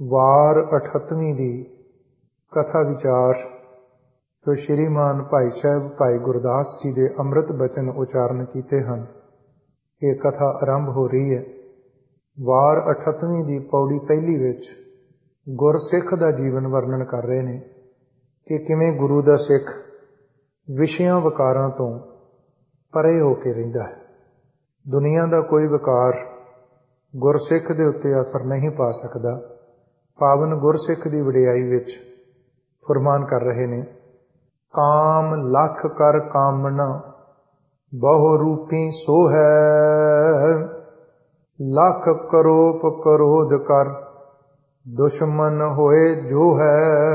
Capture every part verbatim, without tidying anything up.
ਵਾਰ ਅਠੱਤਵੀਂ ਦੀ ਕਥਾ ਵਿਚਾਰ ਜੋ ਸ਼੍ਰੀਮਾਨ ਭਾਈ ਸਾਹਿਬ ਭਾਈ ਗੁਰਦਾਸ ਜੀ ਦੇ ਅੰਮ੍ਰਿਤ ਬਚਨ ਉਚਾਰਨ ਕੀਤੇ ਹਨ। ਇਹ ਕਥਾ ਆਰੰਭ ਹੋ ਰਹੀ ਹੈ। ਵਾਰ ਅਠੱਤਵੀਂ ਦੀ ਪੌੜੀ ਪਹਿਲੀ ਵਿੱਚ ਗੁਰਸਿੱਖ ਦਾ ਜੀਵਨ ਵਰਣਨ ਕਰ ਰਹੇ ਨੇ ਕਿ ਕਿਵੇਂ ਗੁਰੂ ਦਾ ਸਿੱਖ ਵਿਸ਼ਿਆਂ ਵਿਕਾਰਾਂ ਤੋਂ ਪਰੇ ਹੋ ਕੇ ਰਹਿੰਦਾ ਹੈ। ਦੁਨੀਆ ਦਾ ਕੋਈ ਵਿਕਾਰ ਗੁਰਸਿੱਖ ਦੇ ਉੱਤੇ ਅਸਰ ਨਹੀਂ ਪਾ ਸਕਦਾ। ਪਾਵਨ ਗੁਰਸਿੱਖ ਦੀ ਵਡਿਆਈ ਵਿੱਚ ਫੁਰਮਾਨ ਕਰ ਰਹੇ ਨੇ, ਕਾਮ ਲੱਖ ਕਰ ਕਾਮਨਾ ਬਹੁ ਰੂਪੀ ਸੋ ਹੈ, ਲੱਖ ਕਰੋਪ ਕਰੋਧ ਕਰ ਦੁਸ਼ਮਨ ਹੋਏ ਜੋ ਹੈ,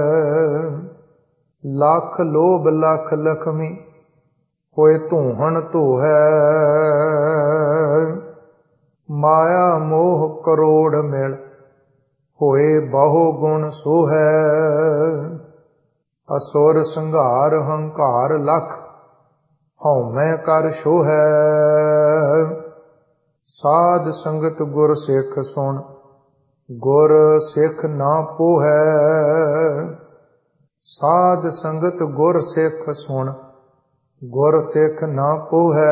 ਲੱਖ ਲੋਭ ਲੱਖ ਲਖਮੀ ਹੋਏ ਧੂਹਣ ਧੋਹੈ, ਮਾਇਆ ਮੋਹ ਕਰੋੜ ਮਿਲ ਹੋਏ ਬਹੁ ਗੁਣ ਸੋ ਹੈ, ਅਸੁਰ ਸੰਘਾਰ ਹੰਕਾਰ ਲੱਖ ਹਉਮੈ ਕਰ ਛੋ ਹੈ, ਸਾਧ ਸੰਗਤ ਗੁਰ ਸਿੱਖ ਸੁਣ ਗੁਰ ਸਿੱਖ ਨਾ ਪੋਹੈ, ਸਾਧ ਸੰਗਤ ਗੁਰ ਸਿੱਖ ਸੁਣ ਗੁਰ ਸਿੱਖ ਨਾ ਪੋਹੈ।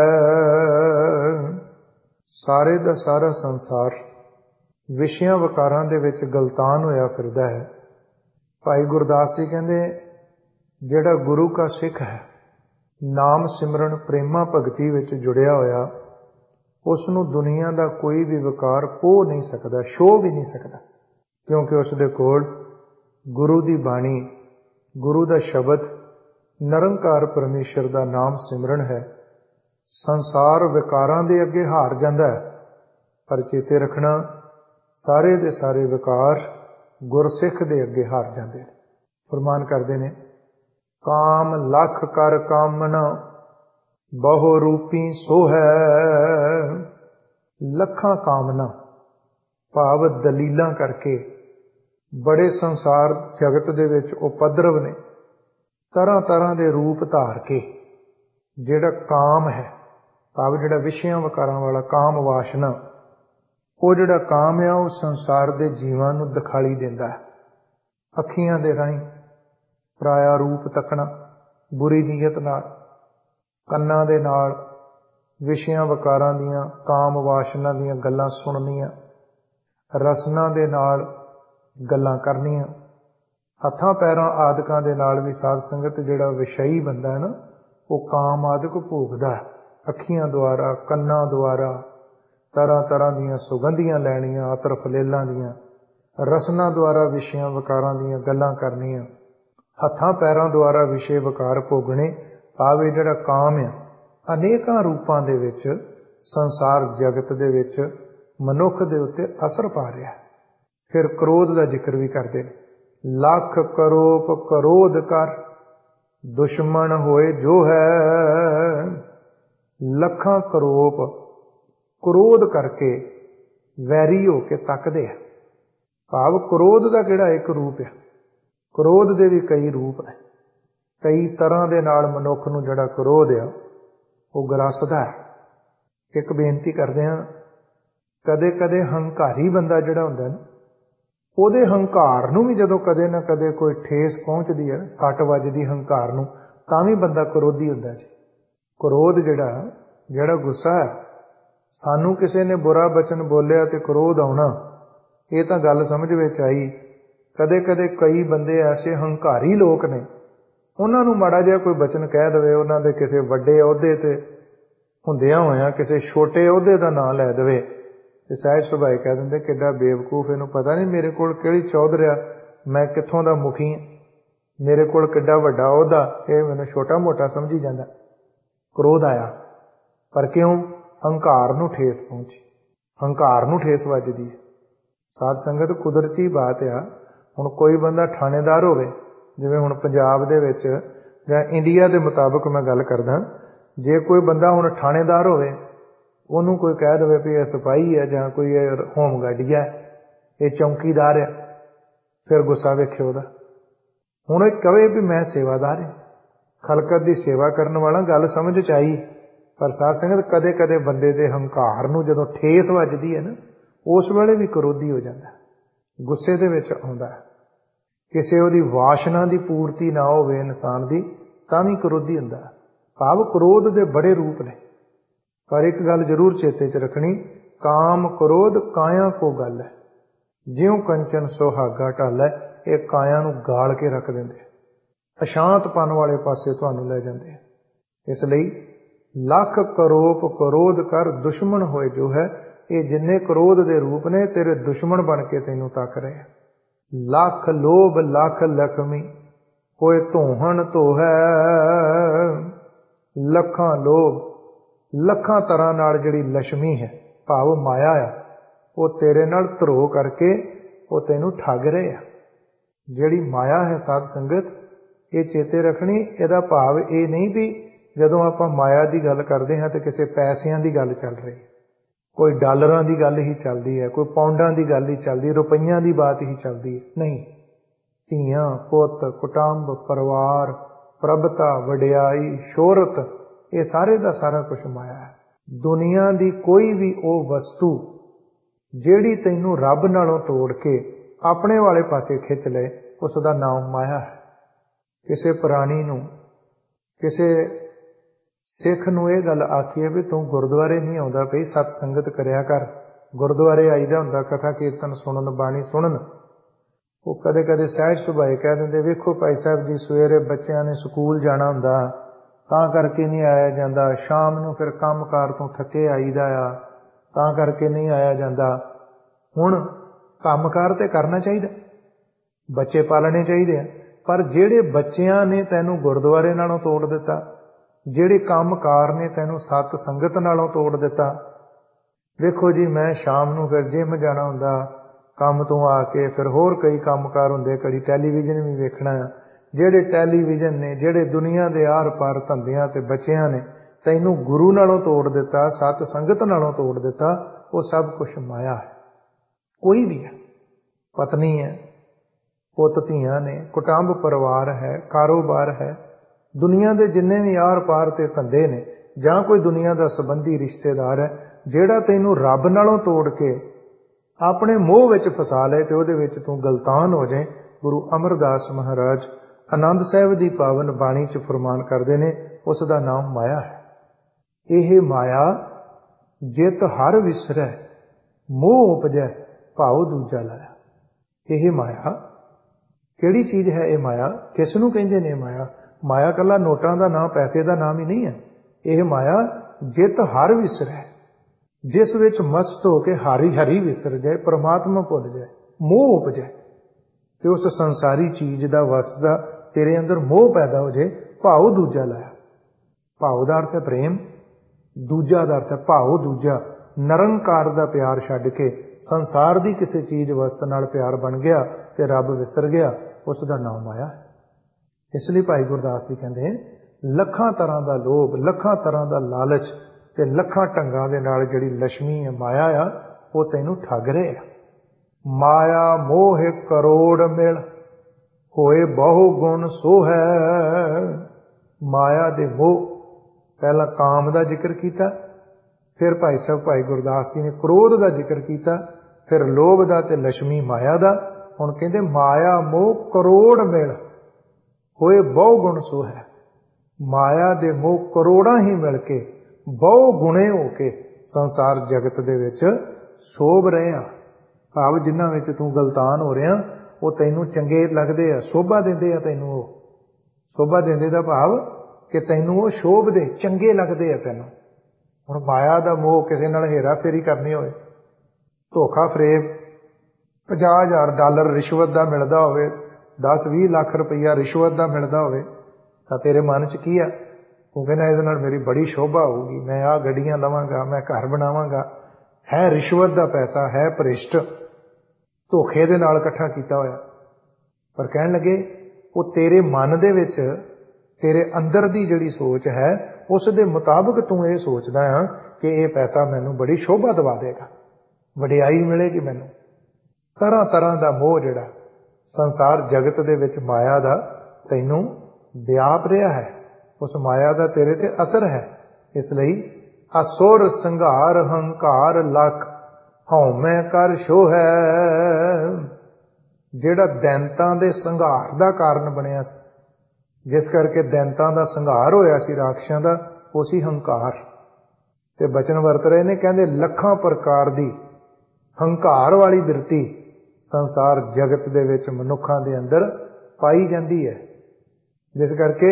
ਸਾਰੇ ਦਾ ਸਾਰਾ ਸੰਸਾਰ ਵਿਸ਼ਿਆਂ ਵਿਕਾਰਾਂ ਦੇ ਵਿੱਚ ਗਲਤਾਨ ਹੋਇਆ ਫਿਰਦਾ ਹੈ। ਭਾਈ ਗੁਰਦਾਸ ਜੀ ਕਹਿੰਦੇ, ਜਿਹੜਾ ਗੁਰੂ ਕਾ ਸਿੱਖ ਹੈ, ਨਾਮ ਸਿਮਰਨ ਪ੍ਰੇਮਾ ਭਗਤੀ ਵਿੱਚ ਜੁੜਿਆ ਹੋਇਆ, ਉਸ ਨੂੰ ਦੁਨੀਆ ਦਾ ਕੋਈ ਵੀ ਵਿਕਾਰ ਪੋਹ ਨਹੀਂ ਸਕਦਾ, ਛੋਹ ਵੀ ਨਹੀਂ ਸਕਦਾ, ਕਿਉਂਕਿ ਉਸ ਦੇ ਕੋਲ ਗੁਰੂ ਦੀ ਬਾਣੀ, ਗੁਰੂ ਦਾ ਸ਼ਬਦ, ਨਿਰੰਕਾਰ ਪਰਮੇਸ਼ਰ ਦਾ ਨਾਮ ਸਿਮਰਨ ਹੈ। ਸੰਸਾਰ ਵਿਕਾਰਾਂ ਦੇ ਅੱਗੇ ਹਾਰ ਜਾਂਦਾ ਹੈ, ਪਰ ਚੇਤੇ ਰੱਖਣਾ, ਸਾਰੇ ਦੇ ਸਾਰੇ ਵਿਕਾਰ ਗੁਰਸਿੱਖ ਦੇ ਅੱਗੇ ਹਾਰ ਜਾਂਦੇ ਨੇ। ਫਰਮਾਨ ਕਰਦੇ ਨੇ, ਕਾਮ ਲੱਖ ਕਰ ਕਾਮਨਾ ਬਹੁ ਰੂਪੀ ਸੋ ਹੈ, ਲੱਖਾਂ ਕਾਮਨਾ ਭਾਵ ਦਲੀਲਾਂ ਕਰਕੇ ਬੜੇ ਸੰਸਾਰ ਜਗਤ ਦੇ ਵਿੱਚ ਉਪਦਰਵ ਨੇ, ਤਰ੍ਹਾਂ ਤਰ੍ਹਾਂ ਦੇ ਰੂਪ ਧਾਰ ਕੇ ਜਿਹੜਾ ਕਾਮ ਹੈ, ਭਾਵ ਜਿਹੜਾ ਵਿਸ਼ਿਆਂ ਵਿਕਾਰਾਂ ਵਾਲਾ ਕਾਮ ਵਾਸ਼ਨਾ, ਉਹ ਜਿਹੜਾ ਕਾਮ ਆ ਉਹ ਸੰਸਾਰ ਦੇ ਜੀਵਾਂ ਨੂੰ ਦਿਖਾਲੀ ਦਿੰਦਾ ਹੈ। ਅੱਖੀਆਂ ਦੇ ਰਾਹੀਂ ਪਰਾਇਆ ਰੂਪ ਤੱਕਣਾ ਬੁਰੀ ਨੀਅਤ ਨਾਲ, ਕੰਨਾਂ ਦੇ ਨਾਲ ਵਿਸ਼ਿਆਂ ਵਿਕਾਰਾਂ ਦੀਆਂ ਕਾਮ ਵਾਸ਼ਨਾ ਦੀਆਂ ਗੱਲਾਂ ਸੁਣਨੀਆਂ, ਰਸਨਾ ਦੇ ਨਾਲ ਗੱਲਾਂ ਕਰਨੀਆਂ, ਹੱਥਾਂ ਪੈਰਾਂ ਆਦਿਕਾਂ ਦੇ ਨਾਲ ਵੀ ਸਾਧ ਸੰਗਤ ਜਿਹੜਾ ਵਿਸ਼ਈ ਬੰਦਾ ਹੈ ਨਾ, ਉਹ ਕਾਮ ਆਦਿਕ ਭੋਗਦਾ ਹੈ। ਅੱਖੀਆਂ ਦੁਆਰਾ, ਕੰਨਾਂ ਦੁਆਰਾ ਤਰ੍ਹਾਂ ਤਰ੍ਹਾਂ ਦੀਆਂ ਸੁਗੰਧੀਆਂ ਲੈਣੀਆਂ, ਅਤਰ ਫਲੇਲਾਂ ਦੀਆਂ, ਰਸਨਾ ਦੁਆਰਾ ਵਿਸ਼ਿਆਂ ਵਿਕਾਰਾਂ ਦੀਆਂ ਗੱਲਾਂ ਕਰਨੀਆਂ, ਹੱਥਾਂ ਪੈਰਾਂ ਦੁਆਰਾ ਵਿਸ਼ੇ ਵਿਕਾਰ ਭੋਗਣੇ, ਭਾਵੇਂ ਜਿਹੜਾ ਕਾਮ ਆ ਅਨੇਕਾਂ ਰੂਪਾਂ ਦੇ ਵਿੱਚ ਸੰਸਾਰ ਜਗਤ ਦੇ ਵਿੱਚ ਮਨੁੱਖ ਦੇ ਉੱਤੇ ਅਸਰ ਪਾ ਰਿਹਾ। ਫਿਰ ਕ੍ਰੋਧ ਦਾ ਜ਼ਿਕਰ ਵੀ ਕਰਦੇ ਨੇ, ਲੱਖ ਕਰੋਪ ਕਰੋਧ ਕਰ ਦੁਸ਼ਮਣ ਹੋਏ ਜੋ ਹੈ, ਲੱਖਾਂ ਕਰੋਪ ਕ੍ਰੋਧ ਕਰਕੇ ਵੈਰੀ ਹੋ ਕੇ ਤੱਕਦੇ ਆ। ਭਾਵ ਕ੍ਰੋਧ ਦਾ ਕਿਹੜਾ ਇੱਕ ਰੂਪ ਹੈ, ਕ੍ਰੋਧ ਦੇ ਵੀ ਕਈ ਰੂਪ ਨੇ, ਕਈ ਤਰ੍ਹਾਂ ਦੇ ਨਾਲ ਮਨੁੱਖ ਨੂੰ ਜਿਹੜਾ ਕ੍ਰੋਧ ਆ ਉਹ ਗਰਾਸਦਾ ਹੈ। ਇੱਕ ਬੇਨਤੀ ਕਰਦੇ ਹਾਂ, ਕਦੇ ਕਦੇ ਹੰਕਾਰੀ ਬੰਦਾ ਜਿਹੜਾ ਹੁੰਦਾ ਨਾ, ਉਹਦੇ ਹੰਕਾਰ ਨੂੰ ਵੀ ਜਦੋਂ ਕਦੇ ਨਾ ਕਦੇ ਕੋਈ ਠੇਸ ਪਹੁੰਚਦੀ ਹੈ, ਸੱਟ ਵੱਜਦੀ ਹੰਕਾਰ ਨੂੰ, ਤਾਂ ਵੀ ਬੰਦਾ ਕ੍ਰੋਧੀ ਹੁੰਦਾ ਜੀ। ਕ੍ਰੋਧ ਜਿਹੜਾ ਜਿਹੜਾ ਗੁੱਸਾ ਹੈ, ਸਾਨੂੰ ਕਿਸੇ ਨੇ ਬੁਰਾ ਬਚਨ ਬੋਲਿਆ ਤੇ ਕ੍ਰੋਧ ਆਉਣਾ, ਇਹ ਤਾਂ ਗੱਲ ਸਮਝ ਵਿੱਚ ਆਈ। ਕਦੇ ਕਦੇ ਕਈ ਬੰਦੇ ਐਸੇ ਹੰਕਾਰੀ ਲੋਕ ਨੇ, ਉਹਨਾਂ ਨੂੰ ਮਾੜਾ ਜਿਹਾ ਕੋਈ ਬਚਨ ਕਹਿ ਦੇਵੇ, ਉਹਨਾਂ ਦੇ ਕਿਸੇ ਵੱਡੇ ਅਹੁਦੇ ਤੇ ਹੁੰਦਿਆਂ ਹੋਇਆਂ ਕਿਸੇ ਛੋਟੇ ਅਹੁਦੇ ਦਾ ਨਾਂ ਲੈ ਦੇਵੇ, ਤੇ ਸਹਿਜ ਸੁਭਾਏ ਕਹਿ ਦਿੰਦੇ, ਕਿੱਡਾ ਬੇਵਕੂਫ, ਇਹਨੂੰ ਪਤਾ ਨਹੀਂ ਮੇਰੇ ਕੋਲ ਕਿਹੜੀ ਚੌਧਰਿਆ, ਮੈਂ ਕਿੱਥੋਂ ਦਾ ਮੁਖੀ ਹਾਂ, ਮੇਰੇ ਕੋਲ ਕਿੱਡਾ ਵੱਡਾ ਅਹੁਦਾ, ਇਹ ਮੈਨੂੰ ਛੋਟਾ ਮੋਟਾ ਸਮਝੀ ਜਾਂਦਾ। ਕ੍ਰੋਧ ਆਇਆ, ਪਰ ਕਿਉਂ? ਹੰਕਾਰ ਨੂੰ ਠੇਸ ਪਹੁੰਚੀ, ਹੰਕਾਰ ਨੂੰ ਠੇਸ ਵੱਜਦੀ ਹੈ। ਸਾਧ ਸੰਗਤ ਕੁਦਰਤੀ ਬਾਤ ਆ। ਹੁਣ ਕੋਈ ਬੰਦਾ ਥਾਣੇਦਾਰ ਹੋਵੇ, ਜਿਵੇਂ ਹੁਣ ਪੰਜਾਬ ਦੇ ਵਿੱਚ ਜਾਂ ਇੰਡੀਆ ਦੇ ਮੁਤਾਬਕ ਮੈਂ ਗੱਲ ਕਰਦਾ, ਜੇ ਕੋਈ ਬੰਦਾ ਹੁਣ ਥਾਣੇਦਾਰ ਹੋਵੇ, ਉਹਨੂੰ ਕੋਈ ਕਹਿ ਦੇਵੇ ਵੀ ਇਹ ਸਿਪਾਹੀ ਹੈ ਜਾਂ ਕੋਈ ਇਹ ਹੋਮਗਾਰਡੀਆ, ਇਹ ਚੌਂਕੀਦਾਰ ਆ, ਫਿਰ ਗੁੱਸਾ ਵੇਖਿਓ ਉਹਦਾ। ਹੁਣ ਇਹ ਕਵੇ ਵੀ ਮੈਂ ਸੇਵਾਦਾਰ ਹਾਂ, ਖਲਕਤ ਦੀ ਸੇਵਾ ਕਰਨ ਵਾਲਾ, ਗੱਲ ਸਮਝ ਚ ਆਈ। ਪਰ ਸਾਧ ਸੰਗਤ ਕਦੇ ਕਦੇ ਬੰਦੇ ਦੇ ਹੰਕਾਰ ਨੂੰ ਜਦੋਂ ਠੇਸ ਵੱਜਦੀ ਹੈ ਨਾ, ਉਸ ਵੇਲੇ ਵੀ ਕਰੋਧੀ ਹੋ ਜਾਂਦਾ। ਗੁੱਸੇ ਦੇ ਵਿੱਚ ਆਉਂਦਾ ਹੈ। ਕਿਸੇ ਉਹਦੀ ਵਾਸ਼ਨਾ ਦੀ ਪੂਰਤੀ ਨਾ ਹੋਵੇ ਇਨਸਾਨ ਦੀ ਤਾਂ ਵੀ ਕ੍ਰੋਧੀ ਹੁੰਦਾ ਹੈ। ਭਾਵ ਕ੍ਰੋਧ ਦੇ ਬੜੇ ਰੂਪ ਨੇ, ਪਰ ਇੱਕ ਗੱਲ ਜ਼ਰੂਰ ਚੇਤੇ 'ਚ ਰੱਖਣੀ, ਕਾਮ ਕ੍ਰੋਧ ਕਾਇਆ ਕੋ ਗੱਲ ਹੈ। ਜਿਉਂ ਕੰਚਨ ਸੁਹਾਗਾ ਢਾਲ ਹੈ, ਇਹ ਕਾਇਆ ਨੂੰ ਗਾਲ ਕੇ ਰੱਖ ਦਿੰਦੇ, ਅਸ਼ਾਂਤਪਨ ਵਾਲੇ ਪਾਸੇ ਤੁਹਾਨੂੰ ਲੈ ਜਾਂਦੇ। ਇਸ ਲਈ ਲੱਖ ਕਰੋਪ ਕ੍ਰੋਧ ਕਰ ਦੁਸ਼ਮਣ ਹੋਏ ਜੋ ਹੈ, ਇਹ ਜਿੰਨੇ ਕ੍ਰੋਧ ਦੇ ਰੂਪ ਨੇ ਤੇਰੇ ਦੁਸ਼ਮਣ ਬਣ ਕੇ ਤੈਨੂੰ ਤੱਕ ਰਹੇ। ਲੱਖ ਲੋਭ ਲੱਖ ਲਖਮੀ ਕੋਈ ਧੋਹਣ ਧੋਹੈ, ਲੱਖਾਂ ਲੋਭ ਲੱਖਾਂ ਤਰ੍ਹਾਂ ਨਾਲ ਜਿਹੜੀ ਲక్ష్ਮੀ ਹੈ ਭਾਵ ਮਾਇਆ ਆ, ਉਹ ਤੇਰੇ ਨਾਲ ਧਰੋ ਕਰਕੇ ਉਹ ਤੈਨੂੰ ਠੱਗ ਰਹੇ ਆ। ਜਿਹੜੀ ਮਾਇਆ ਹੈ ਸਾਧ ਸੰਗਤ, ਇਹ ਚੇਤੇ ਰੱਖਣੀ, ਇਹਦਾ ਭਾਵ ਇਹ ਨਹੀਂ ਵੀ ਜਦੋਂ ਆਪਾਂ ਮਾਇਆ ਦੀ ਗੱਲ ਕਰਦੇ ਹਾਂ ਤੇ ਕਿਸੇ ਪੈਸਿਆਂ ਦੀ ਗੱਲ ਚੱਲ ਰਹੀ, ਕੋਈ ਡਾਲਰਾਂ ਦੀ ਗੱਲ ਹੀ ਚੱਲਦੀ ਹੈ, ਕੋਈ ਪੌਂਡਾਂ ਦੀ ਗੱਲ ਹੀ ਚੱਲਦੀ, ਰੁਪਈਆਂ ਦੀ ਬਾਤ ਹੀ ਚੱਲਦੀ ਹੈ। ਨਹੀਂ, ਧੀਆਂ ਪੁੱਤ ਕੁਟੁੰਬ ਪਰਿਵਾਰ ਪ੍ਰਭਤਾ ਵਡਿਆਈ ਸ਼ੋਹਰਤ, ਇਹ ਸਾਰੇ ਦਾ ਸਾਰਾ ਕੁਝ ਮਾਇਆ ਹੈ। ਦੁਨੀਆ ਦੀ ਕੋਈ ਵੀ ਉਹ ਵਸਤੂ ਜਿਹੜੀ ਤੈਨੂੰ ਰੱਬ ਨਾਲੋਂ ਤੋੜ ਕੇ ਆਪਣੇ ਵਾਲੇ ਪਾਸੇ ਖਿੱਚ ਲਏ, ਉਸ ਦਾ ਨਾਮ ਮਾਇਆ ਹੈ। ਕਿਸੇ ਪ੍ਰਾਣੀ ਨੂੰ, ਕਿਸੇ ਸਿੱਖ ਨੂੰ ਇਹ ਗੱਲ ਆਖੀਏ ਵੀ ਤੂੰ ਗੁਰਦੁਆਰੇ ਨਹੀਂ ਆਉਂਦਾ ਪਈ, ਸਤ ਸੰਗਤ ਕਰਿਆ ਕਰ, ਗੁਰਦੁਆਰੇ ਆਈਦਾ ਹੁੰਦਾ ਕਥਾ ਕੀਰਤਨ ਸੁਣਨ ਬਾਣੀ ਸੁਣਨ, ਉਹ ਕਦੇ ਕਦੇ ਸਹਿਜ ਸੁਭਾਏ ਕਹਿ ਦਿੰਦੇ, ਵੇਖੋ ਭਾਈ ਸਾਹਿਬ ਜੀ ਸਵੇਰੇ ਬੱਚਿਆਂ ਨੇ ਸਕੂਲ ਜਾਣਾ ਹੁੰਦਾ ਤਾਂ ਕਰਕੇ ਨਹੀਂ ਆਇਆ ਜਾਂਦਾ, ਸ਼ਾਮ ਨੂੰ ਫਿਰ ਕੰਮ ਕਾਰ ਤੋਂ ਥੱਕੇ ਆਈਦਾ ਆ ਤਾਂ ਕਰਕੇ ਨਹੀਂ ਆਇਆ ਜਾਂਦਾ। ਹੁਣ ਕੰਮ ਕਾਰ ਤੇ ਕਰਨਾ ਚਾਹੀਦਾ, ਬੱਚੇ ਪਾਲਣੇ ਚਾਹੀਦੇ ਆ, ਪਰ ਜਿਹੜੇ ਬੱਚਿਆਂ ਨੇ ਤੈਨੂੰ ਗੁਰਦੁਆਰੇ ਨਾਲੋਂ ਤੋੜ ਦਿੱਤਾ, ਜਿਹੜੇ ਕੰਮ ਕਾਰ ਨੇ ਤੈਨੂੰ ਸਤ ਸੰਗਤ ਨਾਲੋਂ ਤੋੜ ਦਿੱਤਾ। ਵੇਖੋ ਜੀ ਮੈਂ ਸ਼ਾਮ ਨੂੰ ਫਿਰ ਜਿਮ ਜਾਣਾ ਹੁੰਦਾ, ਕੰਮ ਤੋਂ ਆ ਕੇ ਫਿਰ ਹੋਰ ਕਈ ਕੰਮ ਕਾਰ ਹੁੰਦੇ, ਕਦੀ ਟੈਲੀਵਿਜ਼ਨ ਵੀ ਵੇਖਣਾ ਆ। ਜਿਹੜੇ ਟੈਲੀਵਿਜ਼ਨ ਨੇ, ਜਿਹੜੇ ਦੁਨੀਆ ਦੇ ਆਰ ਪਾਰ ਧੰਦਿਆਂ ਤੇ ਬੱਚਿਆਂ ਨੇ ਤੈਨੂੰ ਗੁਰੂ ਨਾਲੋਂ ਤੋੜ ਦਿੱਤਾ, ਸਤ ਸੰਗਤ ਨਾਲੋਂ ਤੋੜ ਦਿੱਤਾ, ਉਹ ਸਭ ਕੁਝ ਮਾਇਆ ਹੈ। ਕੋਈ ਵੀ ਹੈ, ਪਤਨੀ ਹੈ, ਪੁੱਤ ਧੀਆਂ ਨੇ, ਕੁਟੁੰਬ ਪਰਿਵਾਰ ਹੈ, ਕਾਰੋਬਾਰ ਹੈ, ਦੁਨੀਆ ਦੇ ਜਿੰਨੇ ਵੀ ਆਰ ਪਾਰ ਤੇ ਧੰਦੇ ਨੇ, ਜਾਂ ਕੋਈ ਦੁਨੀਆ ਦਾ ਸੰਬੰਧੀ ਰਿਸ਼ਤੇਦਾਰ ਹੈ, ਜਿਹੜਾ ਤੈਨੂੰ ਰੱਬ ਨਾਲੋਂ ਤੋੜ ਕੇ ਆਪਣੇ ਮੋਹ ਵਿੱਚ ਫਸਾ ਲਏ ਤੇ ਉਹਦੇ ਵਿੱਚ ਤੂੰ ਗਲਤਾਨ ਹੋ ਜਾਏ। ਗੁਰੂ ਅਮਰਦਾਸ ਮਹਾਰਾਜ ਆਨੰਦ ਸਾਹਿਬ ਦੀ ਪਾਵਨ ਬਾਣੀ 'ਚ ਫਰਮਾਨ ਕਰਦੇ ਨੇ, ਉਸ ਦਾ ਨਾਮ ਮਾਇਆ ਹੈ। ਇਹ ਮਾਇਆ ਜਿਤ ਹਰ ਵਿਸਰੈ, ਮੋਹ ਉਪਜੈ ਭਾਉ ਦੂਜਾ ਲਾਇਆ। ਇਹ ਮਾਇਆ ਕਿਹੜੀ ਚੀਜ਼ ਹੈ? ਇਹ ਮਾਇਆ ਕਿਸ ਨੂੰ ਕਹਿੰਦੇ ਨੇ? ਮਾਇਆ ਮਾਇਆ ਕੱਲਾ ਨੋਟਾਂ ਦਾ ਨਾਮ, ਪੈਸੇ ਦਾ ਨਾਮ ਹੀ ਨਹੀਂ ਹੈ। ਇਹ ਮਾਇਆ ਜਿਤ ਹਰ ਵਿਸਰੈ, ਜਿਸ ਵਿੱਚ ਮਸਤ ਹੋ ਕੇ ਹਾਰੀ ਹਰੀ ਵਿਸਰ ਜਾਏ, ਪਰਮਾਤਮਾ ਭੁੱਲ ਜਾਏ, ਮੋਹ ਉਪਜੇ ਤੇ ਉਸ ਸੰਸਾਰੀ ਚੀਜ਼ ਦਾ ਵਸਦਾ ਤੇਰੇ ਅੰਦਰ ਮੋਹ ਪੈਦਾ ਹੋ ਜਾਏ। ਭਾਉ ਦੂਜਾ ਲਾਇਆ, ਭਾਉ ਦਾ ਅਰਥ ਹੈ ਪ੍ਰੇਮ, ਦੂਜਾ ਦਾ ਅਰਥ ਹੈ ਭਾਉ ਦੂਜਾ। ਨਿਰੰਕਾਰ ਦਾ ਪਿਆਰ ਛੱਡ ਕੇ ਸੰਸਾਰ ਦੀ ਕਿਸੇ ਚੀਜ਼ ਵਸਤ ਨਾਲ ਪਿਆਰ ਬਣ ਗਿਆ ਤੇ ਰੱਬ ਵਿਸਰ ਗਿਆ, ਉਸ ਦਾ ਨਾਮ ਮਾਇਆ ਹੈ। ਇਸ ਲਈ ਭਾਈ ਗੁਰਦਾਸ ਜੀ ਕਹਿੰਦੇ, ਲੱਖਾਂ ਤਰ੍ਹਾਂ ਦਾ ਲੋਭ, ਲੱਖਾਂ ਤਰ੍ਹਾਂ ਦਾ ਲਾਲਚ ਤੇ ਲੱਖਾਂ ਢੰਗਾਂ ਦੇ ਨਾਲ ਜਿਹੜੀ ਲక్ష్ਮੀ ਹੈ ਮਾਇਆ ਆ, ਉਹ ਤੈਨੂੰ ਠੱਗ ਰਹੇ ਆ। ਮਾਇਆ ਮੋਹ ਕਰੋੜ ਮਿਲ, ਹੋਏ ਬਹੁ ਗੁਣ ਸੋ ਹੈ। ਮਾਇਆ ਦੇ ਮੋਹ, ਪਹਿਲਾਂ ਕਾਮ ਦਾ ਜ਼ਿਕਰ ਕੀਤਾ, ਫਿਰ ਭਾਈ ਸਾਹਿਬ ਭਾਈ ਗੁਰਦਾਸ ਜੀ ਨੇ ਕ੍ਰੋਧ ਦਾ ਜ਼ਿਕਰ ਕੀਤਾ, ਫਿਰ ਲੋਭ ਦਾ ਤੇ ਲక్ష్ਮੀ ਮਾਇਆ ਦਾ। ਹੁਣ ਕਹਿੰਦੇ ਮਾਇਆ ਮੋਹ ਕਰੋੜ ਮਿਲ, ਹੋਏ ਬਹੁ ਗੁਣ ਸੋ ਹੈ। ਮਾਇਆ ਦੇ ਮੋਹ ਕਰੋੜਾਂ ਹੀ ਮਿਲ ਕੇ, ਬਹੁ ਗੁਣੇ ਹੋ ਕੇ ਸੰਸਾਰ ਜਗਤ ਦੇ ਵਿੱਚ ਸ਼ੋਭ ਰਹੇ ਆ। ਭਾਵ ਜਿਨ੍ਹਾਂ ਵਿੱਚ ਤੂੰ ਗਲਤਾਨ ਹੋ ਰਿਹਾ, ਉਹ ਤੈਨੂੰ ਚੰਗੇ ਲੱਗਦੇ ਆ, ਸ਼ੋਭਾ ਦਿੰਦੇ ਆ ਤੈਨੂੰ। ਉਹ ਸ਼ੋਭਾ ਦਿੰਦੇ ਦਾ ਭਾਵ ਕਿ ਤੈਨੂੰ ਉਹ ਸ਼ੋਭਦੇ, ਚੰਗੇ ਲੱਗਦੇ ਆ ਤੈਨੂੰ। ਹੁਣ ਮਾਇਆ ਦਾ ਮੋਹ, ਕਿਸੇ ਨਾਲ ਹੇਰਾ ਫੇਰੀ ਕਰਨੀ ਹੋਵੇ, ਧੋਖਾ ਫਰੇਬ, ਪੰਜਾਹ ਹਜ਼ਾਰ ਡਾਲਰ ਰਿਸ਼ਵਤ ਦਾ ਮਿਲਦਾ ਹੋਵੇ, ਦਸ ਵੀਹ ਲੱਖ ਰੁਪਈਆ ਰਿਸ਼ਵਤ ਦਾ ਮਿਲਦਾ ਹੋਵੇ, ਤਾਂ ਤੇਰੇ ਮਨ 'ਚ ਕੀ ਆ? ਉਹ ਕਹਿੰਦਾ ਇਹਦੇ ਨਾਲ ਮੇਰੀ ਬੜੀ ਸ਼ੋਭਾ ਹੋਊਗੀ, ਮੈਂ ਆਹ ਗੱਡੀਆਂ ਲਵਾਂਗਾ, ਮੈਂ ਘਰ ਬਣਾਵਾਂਗਾ। ਹੈ ਰਿਸ਼ਵਤ ਦਾ ਪੈਸਾ, ਹੈ ਭ੍ਰਿਸ਼ਟ, ਧੋਖੇ ਦੇ ਨਾਲ ਇਕੱਠਾ ਕੀਤਾ ਹੋਇਆ। ਪਰ ਕਹਿਣ ਲੱਗੇ ਉਹ ਤੇਰੇ ਮਨ ਦੇ ਵਿੱਚ, ਤੇਰੇ ਅੰਦਰ ਦੀ ਜਿਹੜੀ ਸੋਚ ਹੈ, ਉਸ ਦੇ ਮੁਤਾਬਕ ਤੂੰ ਇਹ ਸੋਚਦਾ ਆ ਕਿ ਇਹ ਪੈਸਾ ਮੈਨੂੰ ਬੜੀ ਸ਼ੋਭਾ ਦਵਾ ਦੇਗਾ, ਵਡਿਆਈ ਮਿਲੇਗੀ ਮੈਨੂੰ। ਤਰ੍ਹਾਂ ਤਰ੍ਹਾਂ ਦਾ ਮੋਹ ਜਿਹੜਾ ਸੰਸਾਰ ਜਗਤ ਦੇ ਵਿੱਚ ਮਾਇਆ ਦਾ ਤੈਨੂੰ ਵਿਆਪ ਰਿਹਾ ਹੈ, ਉਸ ਮਾਇਆ ਦਾ ਤੇਰੇ ਤੇ ਅਸਰ ਹੈ। ਇਸ ਲਈ ਅਸੁਰ ਸੰਘਾਰ ਹੰਕਾਰ ਲੱਖ, ਹਉਮੈ ਕਰ ਛੋ ਹੈ। ਜਿਹੜਾ ਦੈਂਤਾਂ ਦੇ ਸੰਘਾਰ ਦਾ ਕਾਰਨ ਬਣਿਆ ਸੀ, ਜਿਸ ਕਰਕੇ ਦੈਂਤਾਂ ਦਾ ਸੰਘਾਰ ਹੋਇਆ ਸੀ ਰਾਖਸ਼ਾਂ ਦਾ, ਉਹ ਸੀ ਹੰਕਾਰ। ਤੇ ਬਚਨ ਵਰਤ ਰਹੇ ਨੇ, ਕਹਿੰਦੇ ਲੱਖਾਂ ਪ੍ਰਕਾਰ ਦੀ ਹੰਕਾਰ ਵਾਲੀ ਬਿਰਤੀ ਸੰਸਾਰ ਜਗਤ ਦੇ ਵਿੱਚ ਮਨੁੱਖਾਂ ਦੇ ਅੰਦਰ ਪਾਈ ਜਾਂਦੀ ਹੈ। ਜਿਸ ਕਰਕੇ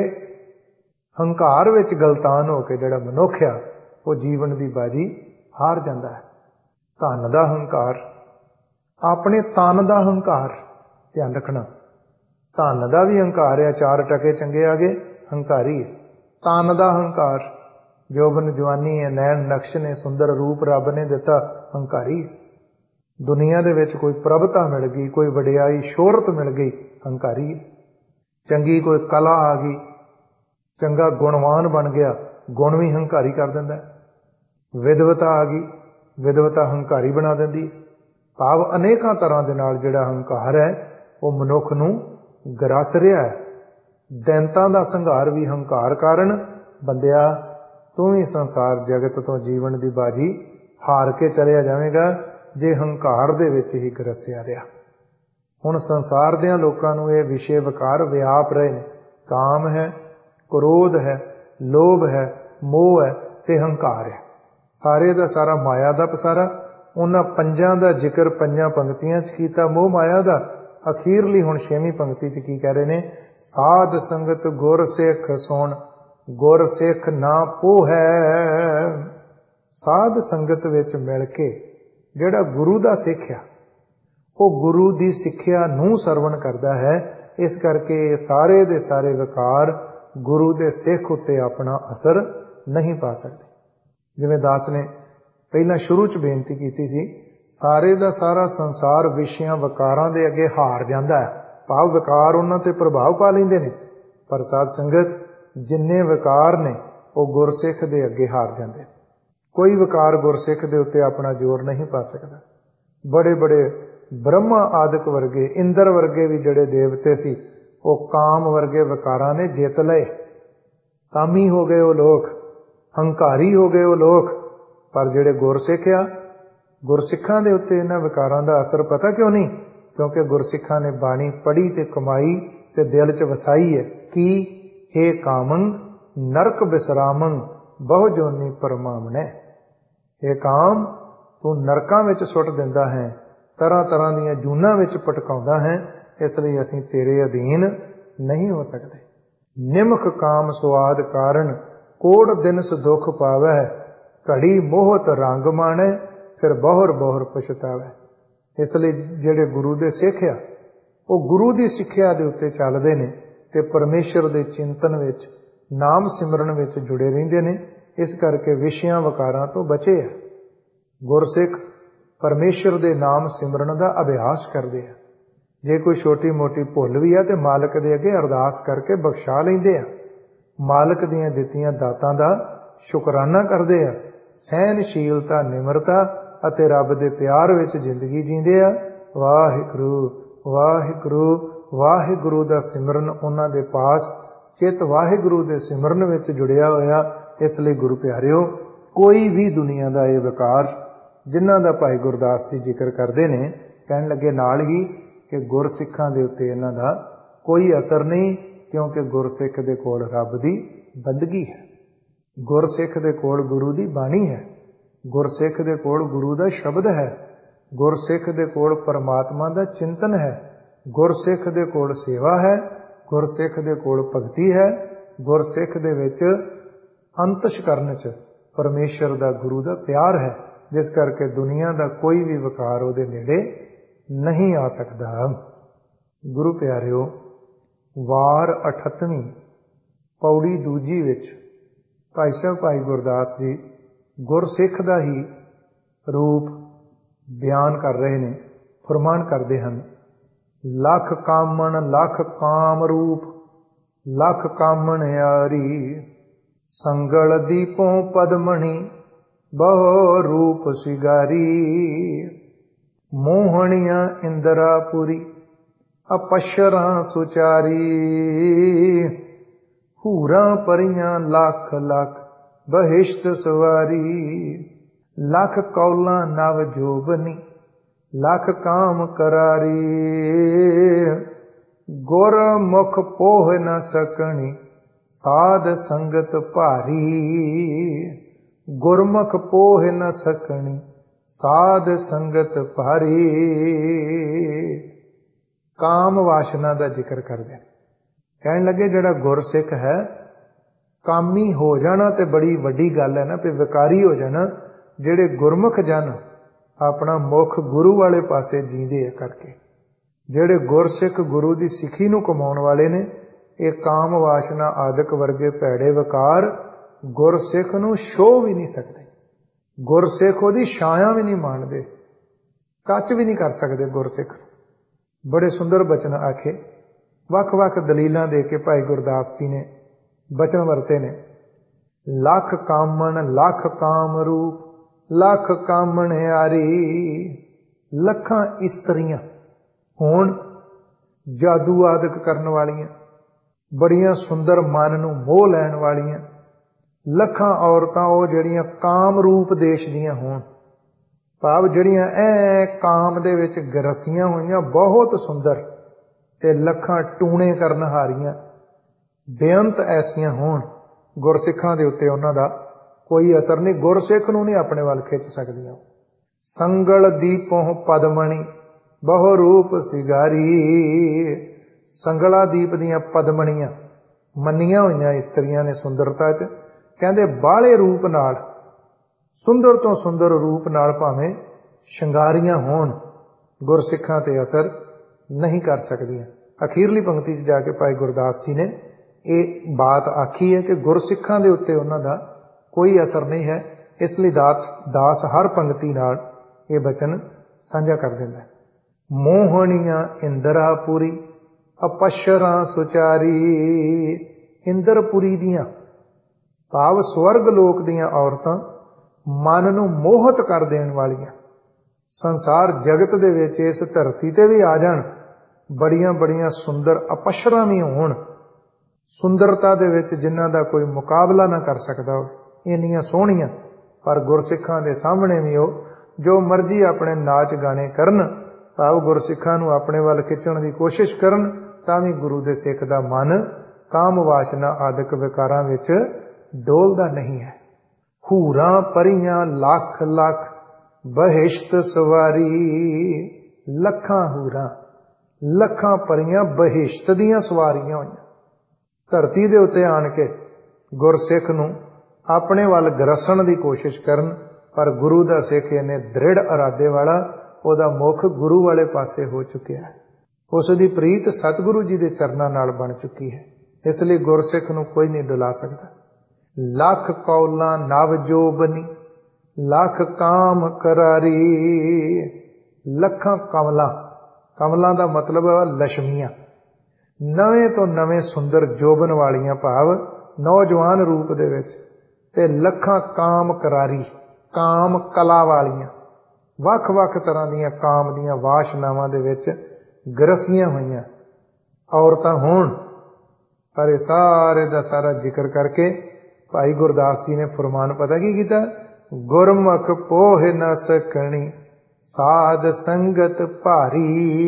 ਹੰਕਾਰ ਵਿੱਚ ਗਲਤਾਨ ਹੋ ਕੇ ਜਿਹੜਾ ਮਨੁੱਖ ਆ ਉਹ ਜੀਵਨ ਦੀ ਬਾਜੀ ਹਾਰ ਜਾਂਦਾ ਹੈ। ਧਨ ਦਾ ਹੰਕਾਰ, ਆਪਣੇ ਤਨ ਦਾ ਹੰਕਾਰ, ਧਿਆਨ ਰੱਖਣਾ। ਧਨ ਦਾ ਵੀ ਹੰਕਾਰ ਹੈ, ਚਾਰ ਟਕੇ ਚੰਗੇ ਆ ਗਏ, ਹੰਕਾਰੀ ਹੈ। ਤਨ ਦਾ ਹੰਕਾਰ, ਜੋਬਨ ਜਵਾਨੀ ਹੈ, ਨੈਣ ਨਕਸ਼ ਨੇ, ਸੁੰਦਰ ਰੂਪ ਰੱਬ ਨੇ ਦਿੱਤਾ, ਹੰਕਾਰੀ। ਦੁਨੀਆ ਦੇ ਵਿੱਚ ਕੋਈ ਪ੍ਰਭਤਾ ਮਿਲ ਗਈ, ਕੋਈ ਵਡਿਆਈ ਸ਼ੋਹਰਤ ਮਿਲ ਗਈ, ਹੰਕਾਰੀ। ਚੰਗੀ ਕੋਈ ਕਲਾ ਆ ਗਈ, ਚੰਗਾ ਗੁਣਵਾਨ ਬਣ ਗਿਆ, ਗੁਣ ਵੀ ਹੰਕਾਰੀ ਕਰ ਦਿੰਦਾ। ਵਿਦਵਤਾ ਆ ਗਈ, ਵਿਦਵਤਾ ਹੰਕਾਰੀ ਬਣਾ ਦਿੰਦੀ। ਭਾਵ ਅਨੇਕਾਂ ਤਰ੍ਹਾਂ ਦੇ ਨਾਲ ਜਿਹੜਾ ਹੰਕਾਰ ਹੈ ਉਹ ਮਨੁੱਖ ਨੂੰ ਗਰਸ ਰਿਹਾ ਹੈ। ਦੈਂਤਾਂ ਦਾ ਸੰਘਾਰ ਵੀ ਹੰਕਾਰ ਕਾਰਨ। ਬੰਦਿਆ, ਤੂੰ ਵੀ ਸੰਸਾਰ ਜਗਤ ਤੋਂ ਜੀਵਨ ਦੀ ਬਾਜੀ ਹਾਰ ਕੇ ਚਲਿਆ ਜਾਵੇਗਾ ਜੇ ਹੰਕਾਰ ਦੇ ਵਿੱਚ ਹੀ ਗਰਸਿਆ ਰਿਹਾ। ਹੁਣ ਸੰਸਾਰ ਦੇ ਲੋਕਾਂ ਨੂੰ ਇਹ ਵਿਸ਼ੇ ਵਿਕਾਰ ਵਿਆਪ ਰਹੇ ਨੇ। ਕਾਮ ਹੈ, ਕ੍ਰੋਧ ਹੈ, ਲੋਭ ਹੈ, ਮੋਹ ਹੈ ਤੇ ਹੰਕਾਰ ਹੈ। ਸਾਰੇ ਦਾ ਸਾਰਾ ਮਾਇਆ ਦਾ ਪਸਾਰਾ। ਉਹਨਾਂ ਪੰਜਾਂ ਦਾ ਜ਼ਿਕਰ ਪੰਜਾਂ ਪੰਕਤੀਆਂ 'ਚ ਕੀਤਾ, ਮੋਹ ਮਾਇਆ ਦਾ। ਅਖੀਰਲੀ ਹੁਣ ਛੇਵੀਂ ਪੰਕਤੀ 'ਚ ਕੀ ਕਹਿ ਰਹੇ ਨੇ? ਸਾਧ ਸੰਗਤ ਗੁਰ ਸਿੱਖ ਸੁਣ, ਗੁਰ ਸਿੱਖ ਨਾ ਪੋਹੈ। ਸਾਧ ਸੰਗਤ ਵਿੱਚ ਮਿਲ ਕੇ ਜਿਹੜਾ ਗੁਰੂ ਦਾ ਸਿੱਖ ਆ, ਉਹ ਗੁਰੂ ਦੀ ਸਿੱਖਿਆ ਨੂੰ ਸਰਵਣ ਕਰਦਾ ਹੈ। ਇਸ ਕਰਕੇ ਸਾਰੇ ਦੇ ਸਾਰੇ ਵਿਕਾਰ ਗੁਰੂ ਦੇ ਸਿੱਖ ਉੱਤੇ ਆਪਣਾ ਅਸਰ ਨਹੀਂ ਪਾ ਸਕਦੇ। ਜਿਵੇਂ ਦਾਸ ਨੇ ਪਹਿਲਾਂ ਸ਼ੁਰੂ 'ਚ ਬੇਨਤੀ ਕੀਤੀ ਸੀ, ਸਾਰੇ ਦਾ ਸਾਰਾ ਸੰਸਾਰ ਵਿਸ਼ਿਆਂ ਵਿਕਾਰਾਂ ਦੇ ਅੱਗੇ ਹਾਰ ਜਾਂਦਾ ਹੈ। ਭਾਵ ਵਿਕਾਰ ਉਹਨਾਂ ਤੇ ਪ੍ਰਭਾਵ ਪਾ ਲੈਂਦੇ ਨੇ, ਪਰ ਸਾਧ ਸੰਗਤ ਜਿੰਨੇ ਵਿਕਾਰ ਨੇ ਉਹ ਗੁਰਸਿੱਖ ਦੇ ਅੱਗੇ ਹਾਰ ਜਾਂਦੇ। ਕੋਈ ਵਿਕਾਰ ਗੁਰਸਿੱਖ ਦੇ ਉੱਤੇ ਆਪਣਾ ਜ਼ੋਰ ਨਹੀਂ ਪਾ ਸਕਦਾ। ਬੜੇ ਬੜੇ ਬ੍ਰਹਮਾ ਆਦਿਕ ਵਰਗੇ, ਇੰਦਰ ਵਰਗੇ ਵੀ ਜਿਹੜੇ ਦੇਵਤੇ ਸੀ, ਉਹ ਕਾਮ ਵਰਗੇ ਵਿਕਾਰਾਂ ਨੇ ਜਿੱਤ ਲਏ। ਕਾਮੀ ਹੋ ਗਏ ਉਹ ਲੋਕ, ਹੰਕਾਰੀ ਹੋ ਗਏ ਉਹ ਲੋਕ। ਪਰ ਜਿਹੜੇ ਗੁਰਸਿੱਖ ਆ, ਗੁਰਸਿੱਖਾਂ ਦੇ ਉੱਤੇ ਇਹਨਾਂ ਵਿਕਾਰਾਂ ਦਾ ਅਸਰ ਪਤਾ ਕਿਉਂ ਨਹੀਂ? ਕਿਉਂਕਿ ਗੁਰਸਿੱਖਾਂ ਨੇ ਬਾਣੀ ਪੜ੍ਹੀ ਤੇ ਕਮਾਈ ਤੇ ਦਿਲ 'ਚ ਵਸਾਈ ਹੈ। ਕੀ? ਹੇ ਕਾਮੰ ਨਰਕ ਬਿਸਰਾਮੰ ਬਹੁ ਜੋਨੀ ਪਰਮਾਵਣੈ। ਇਹ ਕਾਮ, ਤੂੰ ਨਰਕਾਂ ਵਿੱਚ ਸੁੱਟ ਦਿੰਦਾ ਹੈ, ਤਰ੍ਹਾਂ ਤਰ੍ਹਾਂ ਦੀਆਂ ਜੂਨਾਂ ਵਿੱਚ ਭਟਕਾਉਂਦਾ ਹੈ, ਇਸ ਲਈ ਅਸੀਂ ਤੇਰੇ ਅਧੀਨ ਨਹੀਂ ਹੋ ਸਕਦੇ। ਨਿਮਖ ਕਾਮ ਸੁਆਦ ਕਾਰਨ ਕੋੜ ਦਿਨਸ ਦੁੱਖ ਪਾਵੈ, ਘੜੀ ਮੋਹਤ ਰੰਗ ਮਾਣੈ, ਫਿਰ ਬਹੁਰ ਬਹੁਰ ਪਛਤਾਵੈ। ਇਸ ਲਈ ਜਿਹੜੇ ਗੁਰੂ ਦੇ ਸਿੱਖ ਆ, ਉਹ ਗੁਰੂ ਦੀ ਸਿੱਖਿਆ ਦੇ ਉੱਤੇ ਚੱਲਦੇ ਨੇ ਤੇ ਪਰਮੇਸ਼ਰ ਦੇ ਚਿੰਤਨ ਵਿੱਚ, ਨਾਮ ਸਿਮਰਨ ਵਿੱਚ ਜੁੜੇ ਰਹਿੰਦੇ ਨੇ। ਇਸ ਕਰਕੇ ਵਿਸ਼ਿਆਂ ਵਿਕਾਰਾਂ ਤੋਂ ਬਚੇ ਆ। ਗੁਰਸਿੱਖ ਪਰਮੇਸ਼ਰ ਦੇ ਨਾਮ ਸਿਮਰਨ ਦਾ ਅਭਿਆਸ ਕਰਦੇ ਆ। ਜੇ ਕੋਈ ਛੋਟੀ ਮੋਟੀ ਭੁੱਲ ਵੀ ਆ ਤੇ ਮਾਲਕ ਦੇ ਅੱਗੇ ਅਰਦਾਸ ਕਰਕੇ ਬਖਸ਼ਾ ਲੈਂਦੇ ਆ। ਮਾਲਕ ਦੀਆਂ ਦਿੱਤੀਆਂ ਦਾਤਾਂ ਦਾ ਸ਼ੁਕਰਾਨਾ ਕਰਦੇ ਆ। ਸਹਿਨਸ਼ੀਲਤਾ, ਨਿਮਰਤਾ ਅਤੇ ਰੱਬ ਦੇ ਪਿਆਰ ਵਿੱਚ ਜ਼ਿੰਦਗੀ ਜੀਂਦੇ ਆ। ਵਾਹਿਗੁਰੂ ਵਾਹਿਗੁਰੂ ਵਾਹਿਗੁਰੂ ਦਾ ਸਿਮਰਨ ਉਹਨਾਂ ਦੇ ਪਾਸ ਚਿੱਤ ਵਾਹਿਗੁਰੂ ਦੇ ਸਿਮਰਨ ਵਿੱਚ ਜੁੜਿਆ ਹੋਇਆ। ਇਸ ਲਈ ਗੁਰੂ ਪਿਆਰਿਓ, ਕੋਈ ਵੀ ਦੁਨੀਆ ਦਾ ਇਹ ਵਿਕਾਰ ਜਿਨ੍ਹਾਂ ਦਾ ਭਾਈ ਗੁਰਦਾਸ ਜੀ ਜ਼ਿਕਰ ਕਰਦੇ ਨੇ, ਕਹਿਣ ਲੱਗੇ ਨਾਲ ਹੀ ਕਿ ਗੁਰਸਿੱਖਾਂ ਦੇ ਉੱਤੇ ਇਹਨਾਂ ਦਾ ਕੋਈ ਅਸਰ ਨਹੀਂ, ਕਿਉਂਕਿ ਗੁਰਸਿੱਖ ਦੇ ਕੋਲ ਰੱਬ ਦੀ ਬੰਦਗੀ ਹੈ। ਗੁਰਸਿੱਖ ਦੇ ਕੋਲ ਗੁਰੂ ਦੀ ਬਾਣੀ ਹੈ। ਗੁਰਸਿੱਖ ਦੇ ਕੋਲ ਗੁਰੂ ਦਾ ਸ਼ਬਦ ਹੈ। ਗੁਰਸਿੱਖ ਦੇ ਕੋਲ ਪਰਮਾਤਮਾ ਦਾ ਚਿੰਤਨ ਹੈ। ਗੁਰਸਿੱਖ ਦੇ ਕੋਲ ਸੇਵਾ ਹੈ। ਗੁਰਸਿੱਖ ਦੇ ਕੋਲ ਭਗਤੀ ਹੈ। ਗੁਰਸਿੱਖ ਦੇ ਵਿੱਚ ਅੰਤਸ਼ ਕਰਨ 'ਚ ਪਰਮੇਸ਼ਰ ਦਾ, ਗੁਰੂ ਦਾ ਪਿਆਰ ਹੈ। ਜਿਸ ਕਰਕੇ ਦੁਨੀਆ ਦਾ ਕੋਈ ਵੀ ਵਿਕਾਰ ਉਹਦੇ ਨੇੜੇ ਨਹੀਂ ਆ ਸਕਦਾ। ਗੁਰੂ ਪਿਆਰਿਓ, ਵਾਰ ਅਠੱਤਵੀਂ ਪੌੜੀ ਦੂਜੀ ਵਿੱਚ ਭਾਈ ਸਾਹਿਬ ਭਾਈ ਗੁਰਦਾਸ ਜੀ ਗੁਰਸਿੱਖ ਦਾ ਹੀ ਰੂਪ ਬਿਆਨ ਕਰ ਰਹੇ ਨੇ। ਫਰਮਾਨ ਕਰਦੇ ਹਨ, ਲੱਖ ਕਾਮਣ ਲੱਖ ਕਾਮ ਰੂਪ, ਲੱਖ ਕਾਮਣ ਯਾਰੀ, ਸੰਗਲ ਦੀਪੋਂ ਪਦਮਣੀ, ਬਹੁ ਰੂਪ ਸਿਗਾਰੀ, ਮੋਹਣੀਆਂ ਇੰਦਰਾਪੁਰੀ, ਅਪਸ਼ਰਾਂ ਸੁਚਾਰੀ, ਹੂਰਾਂ ਪਰੀਆਂ ਲੱਖ ਲੱਖ, ਬਹਿਸ਼ਤ ਸਵਾਰੀ, ਲੱਖ ਕੌਲਾਂ ਨਵ ਜੋਬਨੀ, ਲੱਖ ਕਾਮ ਕਰਾਰੀ, ਗੁਰ ਮੁਖ ਪੋਹ ਨ ਸਕਣੀ ਸਾਧ ਸੰਗਤ ਭਾਰੀ। ਗੁਰਮੁਖ ਪੋਹ ਨ ਸਕਣੀ ਸਾਧ ਸੰਗਤ ਭਾਰੀ। ਕਾਮ ਵਾਸ਼ਨਾ ਦਾ ਜ਼ਿਕਰ ਕਰਦੇ ਕਹਿਣ ਲੱਗੇ ਜਿਹੜਾ ਗੁਰਸਿੱਖ ਹੈ ਕਾਮੀ ਹੋ ਜਾਣਾ ਤੇ ਬੜੀ ਵੱਡੀ ਗੱਲ ਹੈ ਨਾ, ਵੀ ਵਿਕਾਰੀ ਹੋ ਜਾਣਾ। ਜਿਹੜੇ ਗੁਰਮੁਖ ਜਨ ਆਪਣਾ ਮੁਖ ਗੁਰੂ ਵਾਲੇ ਪਾਸੇ ਜੀਂਦੇ ਆ ਕਰਕੇ, ਜਿਹੜੇ ਗੁਰਸਿੱਖ ਗੁਰੂ ਦੀ ਸਿੱਖੀ ਨੂੰ ਕਮਾਉਣ ਵਾਲੇ ਨੇ, ਇਹ ਕਾਮ ਵਾਸ਼ਨਾ ਆਦਿਕ ਵਰਗੇ ਭੈੜੇ ਵਿਕਾਰ ਗੁਰਸਿੱਖ ਨੂੰ ਛੋਹ ਵੀ ਨਹੀਂ ਸਕਦੇ। ਗੁਰਸਿੱਖ ਉਹਦੀ ਛਾਇਆ ਵੀ ਨਹੀਂ ਮਾਣਦੇ, ਟੱਚ ਵੀ ਨਹੀਂ ਕਰ ਸਕਦੇ ਗੁਰਸਿੱਖ। ਬੜੇ ਸੁੰਦਰ ਬਚਨ ਆਖੇ, ਵੱਖ ਵੱਖ ਦਲੀਲਾਂ ਦੇ ਕੇ ਭਾਈ ਗੁਰਦਾਸ ਜੀ ਨੇ ਬਚਨ ਵਰਤੇ ਨੇ। ਲੱਖ ਕਾਮਣ ਲੱਖ ਕਾਮ ਰੂਪ ਲੱਖ ਕਾਮਣਿਆਰੀ। ਲੱਖਾਂ ਇਸਤਰੀਆਂ ਹੋਣ ਜਾਦੂ ਆਦਿਕ ਕਰਨ ਵਾਲੀਆਂ, ਬੜੀਆਂ ਸੁੰਦਰ ਮਨ ਨੂੰ ਮੋਹ ਲੈਣ ਵਾਲੀਆਂ। ਲੱਖਾਂ ਔਰਤਾਂ ਉਹ ਜਿਹੜੀਆਂ ਕਾਮ ਰੂਪ ਦੇਸ਼ ਦੀਆਂ ਹੋਣ, ਭਾਵ ਜਿਹੜੀਆਂ ਐ ਕਾਮ ਦੇ ਵਿੱਚ ਗਰਸੀਆਂ ਹੋਈਆਂ, ਬਹੁਤ ਸੁੰਦਰ, ਤੇ ਲੱਖਾਂ ਟੂਣੇ ਕਰਨ ਹਾਰੀਆਂ ਬੇਅੰਤ ਐਸੀਆਂ ਹੋਣ। ਗੁਰਸਿੱਖਾਂ ਦੇ ਉੱਤੇ ਉਹਨਾਂ ਦਾ ਕੋਈ ਅਸਰ ਨਹੀਂ, ਗੁਰਸਿੱਖ ਨੂੰ ਨਹੀਂ ਆਪਣੇ ਵੱਲ ਖਿੱਚ ਸਕਦੀਆਂ। ਸੰਗਲ ਦੀਪੋਂ ਪਦਮਣੀ ਬਹੁ ਰੂਪ ਸਿਗਾਰੀ। ਸੰਗਲਾ ਦੀਪ ਦੀਆਂ ਪਦਮਣੀਆਂ ਮੰਨੀਆਂ ਹੋਈਆਂ ਇਸਤਰੀਆਂ ਨੇ ਸੁੰਦਰਤਾ 'ਚ। ਕਹਿੰਦੇ ਬਾਹਲੇ ਰੂਪ ਨਾਲ, ਸੁੰਦਰ ਤੋਂ ਸੁੰਦਰ ਰੂਪ ਨਾਲ ਭਾਵੇਂ ਸ਼ਿੰਗਾਰੀਆਂ ਹੋਣ, ਗੁਰਸਿੱਖਾਂ ਤੇ ਅਸਰ ਨਹੀਂ ਕਰ ਸਕਦੀਆਂ। ਅਖੀਰਲੀ ਪੰਕਤੀ 'ਚ ਜਾ ਕੇ ਭਾਈ ਗੁਰਦਾਸ ਜੀ ਨੇ ਇਹ ਬਾਤ ਆਖੀ ਹੈ ਕਿ ਗੁਰਸਿੱਖਾਂ ਦੇ ਉੱਤੇ ਉਹਨਾਂ ਦਾ ਕੋਈ ਅਸਰ ਨਹੀਂ ਹੈ। ਇਸ ਲਈ ਦਾਸ ਦਾਸ ਹਰ ਪੰਕਤੀ ਨਾਲ ਇਹ ਬਚਨ ਸਾਂਝਾ ਕਰ ਦਿੰਦਾ। ਮੋਹਣੀਆਂ ਇੰਦਰਾਪੁਰੀ ਅਪਸ਼ਰਾਂ ਸੁਚਾਰੀ। ਇੰਦਰਪੁਰੀ ਦੀਆਂ ਭਾਵ ਸਵਰਗ ਲੋਕ ਦੀਆਂ ਔਰਤਾਂ ਮਨ ਨੂੰ ਮੋਹਿਤ ਕਰ ਦੇਣ ਵਾਲੀਆਂ, ਸੰਸਾਰ ਜਗਤ ਦੇ ਵਿੱਚ ਇਸ ਧਰਤੀ ਤੇ ਵੀ ਆ ਜਾਣ, ਬੜੀਆਂ ਬੜੀਆਂ ਸੁੰਦਰ ਅਪਸ਼ਰਾਂ ਵੀ ਹੋਣ, ਸੁੰਦਰਤਾ ਦੇ ਵਿੱਚ ਜਿਨ੍ਹਾਂ ਦਾ ਕੋਈ ਮੁਕਾਬਲਾ ਨਾ ਕਰ ਸਕਦਾ ਹੋਵੇ, ਇੰਨੀਆਂ ਸੋਹਣੀਆਂ, ਪਰ ਗੁਰਸਿੱਖਾਂ ਦੇ ਸਾਹਮਣੇ ਵੀ ਉਹ ਜੋ ਮਰਜ਼ੀ ਆਪਣੇ ਨਾਚ ਗਾਣੇ ਕਰਨ, ਭਾਵ ਗੁਰਸਿੱਖਾਂ ਨੂੰ ਆਪਣੇ ਵੱਲ ਖਿੱਚਣ ਦੀ ਕੋਸ਼ਿਸ਼ ਕਰਨ, ਤਾਂ ਵੀ ਗੁਰੂ ਦੇ ਸਿੱਖ ਦਾ ਮਨ ਕਾਮ ਵਾਸ਼ਨਾ ਆਦਿਕ ਵਿਕਾਰਾਂ ਵਿੱਚ ਡੋਲਦਾ ਨਹੀਂ ਹੈ। ਹੂਰਾਂ ਪਰੀਆਂ ਲੱਖ ਲੱਖ ਬਹਿਸ਼ਤ ਸਵਾਰੀ। ਲੱਖਾਂ ਹੂਰਾਂ, ਲੱਖਾਂ ਪਰੀਆਂ ਬਹਿਸ਼ਤ ਦੀਆਂ ਸਵਾਰੀਆਂ ਹੋਈਆਂ, ਧਰਤੀ ਦੇ ਉੱਤੇ ਆਣ ਕੇ ਗੁਰਸਿੱਖ ਨੂੰ ਆਪਣੇ ਵੱਲ ਗਰਸਣ ਦੀ ਕੋਸ਼ਿਸ਼ ਕਰਨ, ਪਰ ਗੁਰੂ ਦਾ ਸਿੱਖ ਇਹਨੇ ਦ੍ਰਿੜ ਇਰਾਦੇ ਵਾਲਾ, ਉਹਦਾ ਮੁਖ ਗੁਰੂ ਵਾਲੇ ਪਾਸੇ ਹੋ ਚੁੱਕਿਆ ਹੈ। ਉਸ ਦੀ ਪ੍ਰੀਤ ਸਤਿਗੁਰੂ ਜੀ ਦੇ ਚਰਨਾਂ ਨਾਲ ਬਣ ਚੁੱਕੀ ਹੈ। ਇਸ ਲਈ ਗੁਰਸਿੱਖ ਨੂੰ ਕੋਈ ਨਹੀਂ ਡੁਲਾ ਸਕਦਾ। ਲੱਖ ਕੌਲਾਂ ਨਵ ਜੋਬਨੀ ਲੱਖ ਕਾਮ ਕਰਾਰੀ। ਲੱਖਾਂ ਕਮਲਾਂ, ਕਮਲਾਂ ਦਾ ਮਤਲਬ ਹੈ ਲక్ష్ਮੀਆਂ, ਨਵੇਂ ਤੋਂ ਨਵੇਂ ਸੁੰਦਰ ਜੋਬਨ ਵਾਲੀਆਂ, ਭਾਵ ਨੌਜਵਾਨ ਰੂਪ ਦੇ ਵਿੱਚ, ਤੇ ਲੱਖਾਂ ਕਾਮ ਕਰਾਰੀ, ਕਾਮ ਕਲਾ ਵਾਲੀਆਂ, ਵੱਖ ਵੱਖ ਤਰ੍ਹਾਂ ਦੀਆਂ ਕਾਮ ਦੀਆਂ ਵਾਸ਼ਨਾਵਾਂ ਦੇ ਵਿੱਚ ਗਰਸੀਆਂ ਹੋਈਆਂ ਔਰਤਾਂ ਹੋਣ। ਪਰ ਇਹ ਸਾਰੇ ਦਾ ਸਾਰਾ ਜ਼ਿਕਰ ਕਰਕੇ ਭਾਈ ਗੁਰਦਾਸ ਜੀ ਨੇ ਫਰਮਾਨ ਪਤਾ ਕੀ ਕੀਤਾ? ਗੁਰਮੁਖ ਪੋਹ ਨ ਸਕਣੀ ਸਾਧ ਸੰਗਤ ਭਾਰੀ।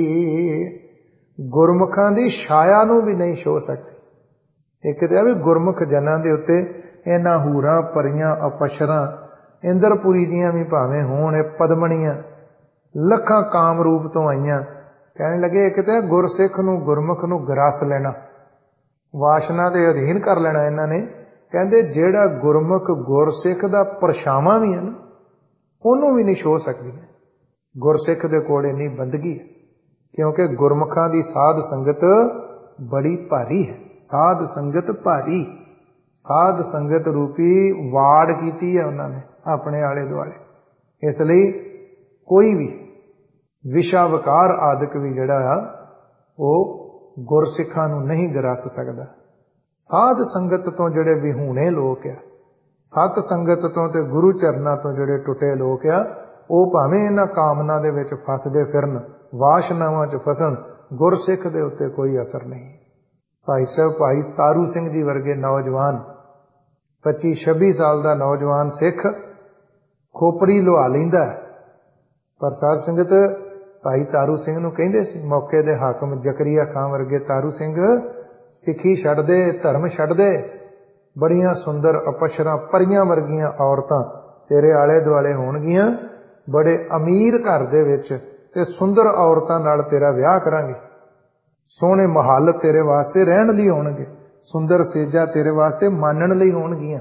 ਗੁਰਮੁਖਾਂ ਦੀ ਛਾਇਆ ਨੂੰ ਵੀ ਨਹੀਂ ਛੋਹ ਸਕਦੀ। ਇੱਕ ਤੇ ਆ ਵੀ ਗੁਰਮੁਖ ਜਨਾਂ ਦੇ ਉੱਤੇ ਇਹਨਾਂ ਹੂਰਾਂ ਪਰੀਆਂ ਅਪਸ਼ਰਾਂ ਇੰਦਰਪੁਰੀ ਦੀਆਂ ਵੀ ਭਾਵੇਂ ਹੋਣ, ਇਹ ਪਦਮਣੀਆਂ ਲੱਖਾਂ ਕਾਮ ਰੂਪ ਤੋਂ ਆਈਆਂ। ਕਹਿਣ ਲੱਗੇ ਇੱਕ ਤੇ ਗੁਰਸਿੱਖ ਨੂੰ, ਗੁਰਮੁਖ ਨੂੰ ਗਰਸ ਲੈਣਾ, ਵਾਸ਼ਨਾ ਦੇ ਅਧੀਨ ਕਰ ਲੈਣਾ ਇਹਨਾਂ ਨੇ। ਕਹਿੰਦੇ ਜਿਹੜਾ ਗੁਰਮੁਖ ਗੁਰਸਿੱਖ ਦਾ ਪਰਛਾਵਾਂ ਵੀ ਹੈ ਨਾ, ਉਹਨੂੰ ਵੀ ਨਹੀਂ ਛੋਹ ਸਕਦੀ। ਗੁਰਸਿੱਖ ਦੇ ਕੋਲ ਇੰਨੀ ਬੰਦਗੀ ਹੈ, ਕਿਉਂਕਿ ਗੁਰਮੁਖਾਂ ਦੀ ਸਾਧ ਸੰਗਤ ਬੜੀ ਭਾਰੀ ਹੈ। ਸਾਧ ਸੰਗਤ ਭਾਰੀ, ਸਾਧ ਸੰਗਤ ਰੂਪੀ ਵਾੜ ਕੀਤੀ ਹੈ ਉਹਨਾਂ ਨੇ ਆਪਣੇ ਆਲੇ ਦੁਆਲੇ। ਇਸ ਲਈ ਕੋਈ ਵੀ ਵਿਸ਼ਾ ਵਿਕਾਰ ਆਦਿਕ ਵੀ ਜਿਹੜਾ ਆ ਉਹ ਗੁਰਸਿੱਖਾਂ ਨੂੰ ਨਹੀਂ ਗਰਸ ਸਕਦਾ। ਸਾਧ ਸੰਗਤ ਤੋਂ ਜਿਹੜੇ ਵਿਹੂਣੇ ਲੋਕ ਆ, ਸਤ ਸੰਗਤ ਤੋਂ ਤੇ ਗੁਰੂ ਚਰਨਾਂ ਤੋਂ ਜਿਹੜੇ ਟੁੱਟੇ ਲੋਕ ਆ, ਉਹ ਭਾਵੇਂ ਇਹਨਾਂ ਕਾਮਨਾ ਦੇ ਵਿੱਚ ਫਸਦੇ ਫਿਰਨ, ਵਾਸ਼ਨਾਵਾਂ 'ਚ ਫਸਣ, ਗੁਰਸਿੱਖ ਦੇ ਉੱਤੇ ਕੋਈ ਅਸਰ ਨਹੀਂ। ਭਾਈ ਸਾਹਿਬ ਭਾਈ ਤਾਰੂ ਸਿੰਘ ਜੀ ਵਰਗੇ ਨੌਜਵਾਨ, ਪੱਚੀ ਛੱਬੀ ਸਾਲ ਦਾ ਨੌਜਵਾਨ ਸਿੱਖ ਖੋਪੜੀ ਲੁਹਾ ਲੈਂਦਾ, ਪਰ ਸਾਧ ਸੰਗਤ ਭਾਈ ਤਾਰੂ ਸਿੰਘ ਨੂੰ ਕਹਿੰਦੇ ਸੀ ਮੌਕੇ ਦੇ ਹਾਕਮ ਜ਼ਕਰੀਆ ਖਾਂ ਵਰਗੇ, ਤਾਰੂ ਸਿੰਘ ਸਿੱਖੀ ਛੱਡ ਦੇ, ਧਰਮ ਛੱਡ ਦੇ, ਬੜੀਆਂ ਸੁੰਦਰ ਅਪਸ਼ਰਾਂ ਪਰੀਆਂ ਵਰਗੀਆਂ ਔਰਤਾਂ ਤੇਰੇ ਆਲੇ ਦੁਆਲੇ ਹੋਣਗੀਆਂ, ਬੜੇ ਅਮੀਰ ਘਰ ਦੇ ਵਿੱਚ ਤੇ ਸੁੰਦਰ ਔਰਤਾਂ ਨਾਲ ਤੇਰਾ ਵਿਆਹ ਕਰਾਂਗੇ, ਸੋਹਣੇ ਮਹੱਲ ਤੇਰੇ ਵਾਸਤੇ ਰਹਿਣ ਲਈ ਹੋਣਗੇ, ਸੁੰਦਰ ਸੇਜਾਂ ਤੇਰੇ ਵਾਸਤੇ ਮਾਨਣ ਲਈ ਹੋਣਗੀਆਂ,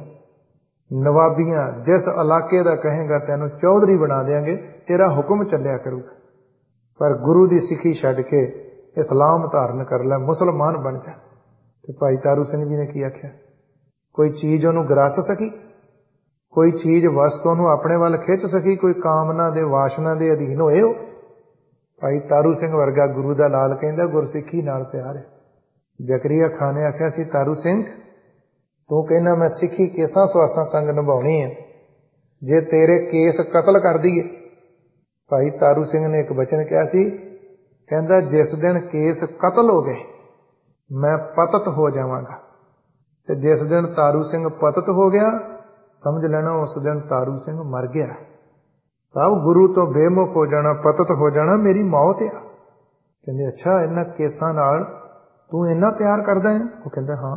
ਨਵਾਬੀਆਂ ਜਿਸ ਇਲਾਕੇ ਦਾ ਕਹੇਗਾ ਤੈਨੂੰ ਚੌਧਰੀ ਬਣਾ ਦਿਆਂਗੇ, ਤੇਰਾ ਹੁਕਮ ਚੱਲਿਆ ਕਰੂਗਾ। ਪਰ ਗੁਰੂ ਦੀ ਸਿੱਖੀ ਛੱਡ ਕੇ ਇਸਲਾਮ ਧਾਰਨ ਕਰ ਲੈ, ਮੁਸਲਮਾਨ ਬਣ ਜਾ। ਤੇ ਭਾਈ ਤਾਰੂ ਸਿੰਘ ਜੀ ਨੇ ਕੀ ਆਖਿਆ? ਕੋਈ ਚੀਜ਼ ਉਹਨੂੰ ਗਰਾਸ ਸਕੀ, ਕੋਈ ਚੀਜ਼ ਵਸਤ ਉਹਨੂੰ ਆਪਣੇ ਵੱਲ ਖਿੱਚ ਸਕੀ, ਕੋਈ ਕਾਮਨਾ ਦੇ ਵਾਸ਼ਨਾ ਦੇ ਅਧੀਨ ਹੋਏ ਹੋ? ਭਾਈ ਤਾਰੂ ਸਿੰਘ ਵਰਗਾ ਗੁਰੂ ਦਾ ਲਾਲ ਕਹਿੰਦਾ ਗੁਰਸਿੱਖੀ ਨਾਲ ਪਿਆਰ ਹੈ। ਜ਼ਕਰੀਆ ਖਾਨ ਨੇ ਆਖਿਆ ਸੀ, ਤਾਰੂ ਸਿੰਘ ਤੂੰ ਕਹਿੰਦਾ ਮੈਂ ਸਿੱਖੀ ਕੇਸਾਂ ਸੁਆਸਾਂ ਸੰਗ ਨਿਭਾਉਣੀ ਹੈ, ਜੇ ਤੇਰੇ ਕੇਸ ਕਤਲ ਕਰ ਦਈਏ। ਭਾਈ ਤਾਰੂ ਸਿੰਘ ਨੇ ਇੱਕ ਬਚਨ ਕਿਹਾ ਸੀ, ਕਹਿੰਦਾ ਜਿਸ ਦਿਨ ਕੇਸ ਕਤਲ ਹੋ ਗਏ ਮੈਂ ਪਤਤ ਹੋ ਜਾਵਾਂਗਾ। ਤੇ ਜਿਸ ਦਿਨ ਤਾਰੂ ਸਿੰਘ ਪਤਤ ਹੋ ਗਿਆ ਸਮਝ ਲੈਣਾ ਉਸ ਦਿਨ ਤਾਰੂ ਸਿੰਘ ਮਰ ਗਿਆ। ਸਭ ਗੁਰੂ ਤੋਂ ਬੇਮੁਖ ਹੋ ਜਾਣਾ, ਪਤਤ ਹੋ ਜਾਣਾ, ਮੇਰੀ ਮੌਤ ਆ। ਕਹਿੰਦੇ ਅੱਛਾ ਇਹਨਾਂ ਕੇਸਾਂ ਨਾਲ ਤੂੰ ਇੰਨਾ ਪਿਆਰ ਕਰਦਾ ਹੈ? ਉਹ ਕਹਿੰਦਾ ਹਾਂ।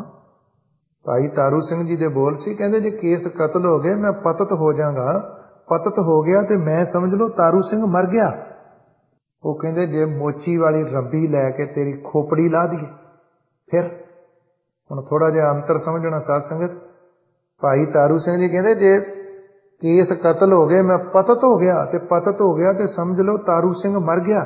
ਭਾਈ ਤਾਰੂ ਸਿੰਘ ਜੀ ਦੇ ਬੋਲ ਸੀ, ਕਹਿੰਦੇ ਜੇ ਕੇਸ ਕਤਲ ਹੋ ਗਏ ਮੈਂ ਪਤਤ ਹੋ ਜਾਵਾਂਗਾ, ਪਤਤ ਹੋ ਗਿਆ ਤੇ ਮੈਂ ਸਮਝ ਲਓ ਤਾਰੂ ਸਿੰਘ ਮਰ ਗਿਆ। ਉਹ ਕਹਿੰਦੇ ਜੇ ਮੋਚੀ ਵਾਲੀ ਰੱਬੀ ਲੈ ਕੇ ਤੇਰੀ ਖੋਪੜੀ ਲਾ ਦਈਏ ਫਿਰ? ਹੁਣ ਥੋੜਾ ਜਿਹਾ ਅੰਤਰ ਸਮਝਣਾ ਸਾਧ ਸੰਗਤ। ਭਾਈ ਤਾਰੂ ਸਿੰਘ ਜੀ ਕਹਿੰਦੇ ਜੇ ਕੇਸ ਕਤਲ ਹੋ ਗਏ ਮੈਂ ਪਤਤ ਹੋ ਗਿਆ, ਤੇ ਪਤਤ ਹੋ ਗਿਆ ਤੇ ਸਮਝ ਲਓ ਤਾਰੂ ਸਿੰਘ ਮਰ ਗਿਆ।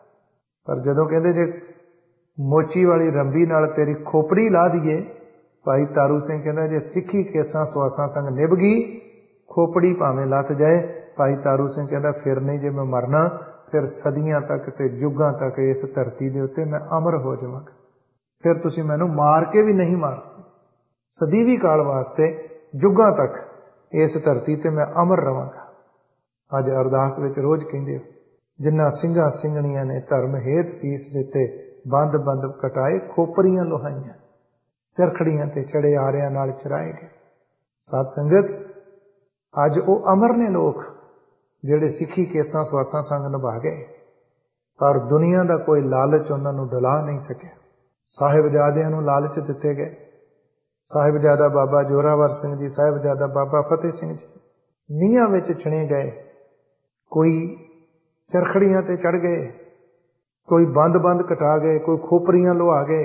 ਪਰ ਜਦੋਂ ਕਹਿੰਦੇ ਜੇ ਮੋਚੀ ਵਾਲੀ ਰੰਬੀ ਨਾਲ ਤੇਰੀ ਖੋਪੜੀ ਲਾ ਦਈਏ, ਭਾਈ ਤਾਰੂ ਸਿੰਘ ਕਹਿੰਦਾ ਜੇ ਸਿੱਖੀ ਕੇਸਾਂ ਸੁਆਸਾਂ ਸੰਗ ਨਿਭ ਗਈ, ਖੋਪੜੀ ਭਾਵੇਂ ਲੱਥ ਜਾਏ, ਭਾਈ ਤਾਰੂ ਸਿੰਘ ਕਹਿੰਦਾ ਫਿਰ ਨਹੀਂ, ਜੇ ਮੈਂ ਮਰਨਾ ਫਿਰ ਸਦੀਆਂ ਤੱਕ ਤੇ ਯੁੱਗਾਂ ਤੱਕ ਇਸ ਧਰਤੀ ਦੇ ਉੱਤੇ ਮੈਂ ਅਮਰ ਹੋ ਜਾਵਾਂਗਾ। ਫਿਰ ਤੁਸੀਂ ਮੈਨੂੰ ਮਾਰ ਕੇ ਵੀ ਨਹੀਂ ਮਾਰ ਸਕਦੇ, ਸਦੀਵੀ ਕਾਲ ਵਾਸਤੇ ਯੁੱਗਾਂ ਤੱਕ ਇਸ ਧਰਤੀ ਤੇ ਮੈਂ ਅਮਰ ਰਵਾਂਗਾ। ਅੱਜ ਅਰਦਾਸ ਵਿੱਚ ਰੋਜ਼ ਕਹਿੰਦੇ ਹੋ, ਜਿਨ੍ਹਾਂ ਸਿੰਘਾਂ ਸਿੰਘਣੀਆਂ ਨੇ ਧਰਮ ਹੇਤ ਸੀਸ ਦਿੱਤੇ, ਬੰਦ ਬੰਦ ਕਟਾਏ, ਖੋਪਰੀਆਂ ਲੋਹਾਈਆਂ, ਚਰਖੜੀਆਂ ਤੇ ਚੜੇ ਆਰਿਆਂ ਨਾਲ ਚਰਾਏ ਗਏ। ਸਾਧ ਸੰਗਤ ਅੱਜ ਉਹ ਅਮਰ ਨੇ ਲੋਕ ਜਿਹੜੇ ਸਿੱਖੀ ਕੇਸਾਂ ਸੁਆਸਾਂ ਸੰਗ ਨਿਭਾ ਗਏ, ਪਰ ਦੁਨੀਆ ਦਾ ਕੋਈ ਲਾਲਚ ਉਹਨਾਂ ਨੂੰ ਡੁਲਾ ਨਹੀਂ ਸਕਿਆ। ਸਾਹਿਬਜ਼ਾਦਿਆਂ ਨੂੰ ਲਾਲਚ ਦਿੱਤੇ ਗਏ। ਸਾਹਿਬਜ਼ਾਦਾ ਬਾਬਾ ਜੋਰਾਵਰ ਸਿੰਘ ਜੀ, ਸਾਹਿਬਜ਼ਾਦਾ ਬਾਬਾ ਫਤਿਹ ਸਿੰਘ ਜੀ ਨੀਹਾਂ ਵਿੱਚ ਛਿਣੇ ਗਏ, ਕੋਈ ਚਰਖੜੀਆਂ ਤੇ ਚੜ ਗਏ, ਕੋਈ ਬੰਦ ਬੰਦ ਕਟਾ ਗਏ, ਕੋਈ ਖੋਪਰੀਆਂ ਲੁਹਾ ਗਏ।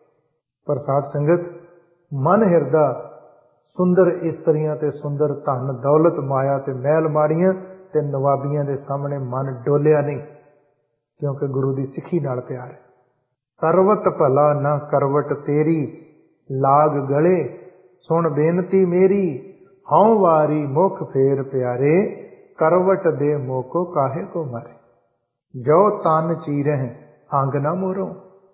ਪਰ ਸਾਧ ਸੰਗਤ ਮਨ ਹਿਰਦਾ ਸੁੰਦਰ ਇਸਤਰੀਆਂ ਤੇ ਸੁੰਦਰ ਧਨ ਦੌਲਤ ਮਾਇਆ ਤੇ ਮਹਿਲ ਮਾੜੀਆਂ ਤੇ ਨਵਾਬੀਆਂ ਦੇ ਸਾਹਮਣੇ ਮਨ ਡੋਲਿਆ ਨਹੀਂ, ਕਿਉਂਕਿ ਗੁਰੂ ਦੀ ਸਿੱਖੀ ਨਾਲ ਪਿਆਰ ਹੈ। ਕਰਵਟ ਭਲਾ ਨਾ ਕਰਵਟ ਤੇਰੀ, ਲਾਗ ਗਲੇ ਸੁਣ ਬੇਨਤੀ ਮੇਰੀ, ਹਉ ਵਾਰੀ ਮੁਖ ਫੇਰ ਪਿਆਰੇ, ਕਰਵਟ ਦੇ ਮੋਕੋ ਕਾਹੇ ਕੋ ਮਾਰੇ। ਜੋ ਤਨ ਚੀਰਹਿ ਅੰਗ ਨਾ ਮੋਰੋ,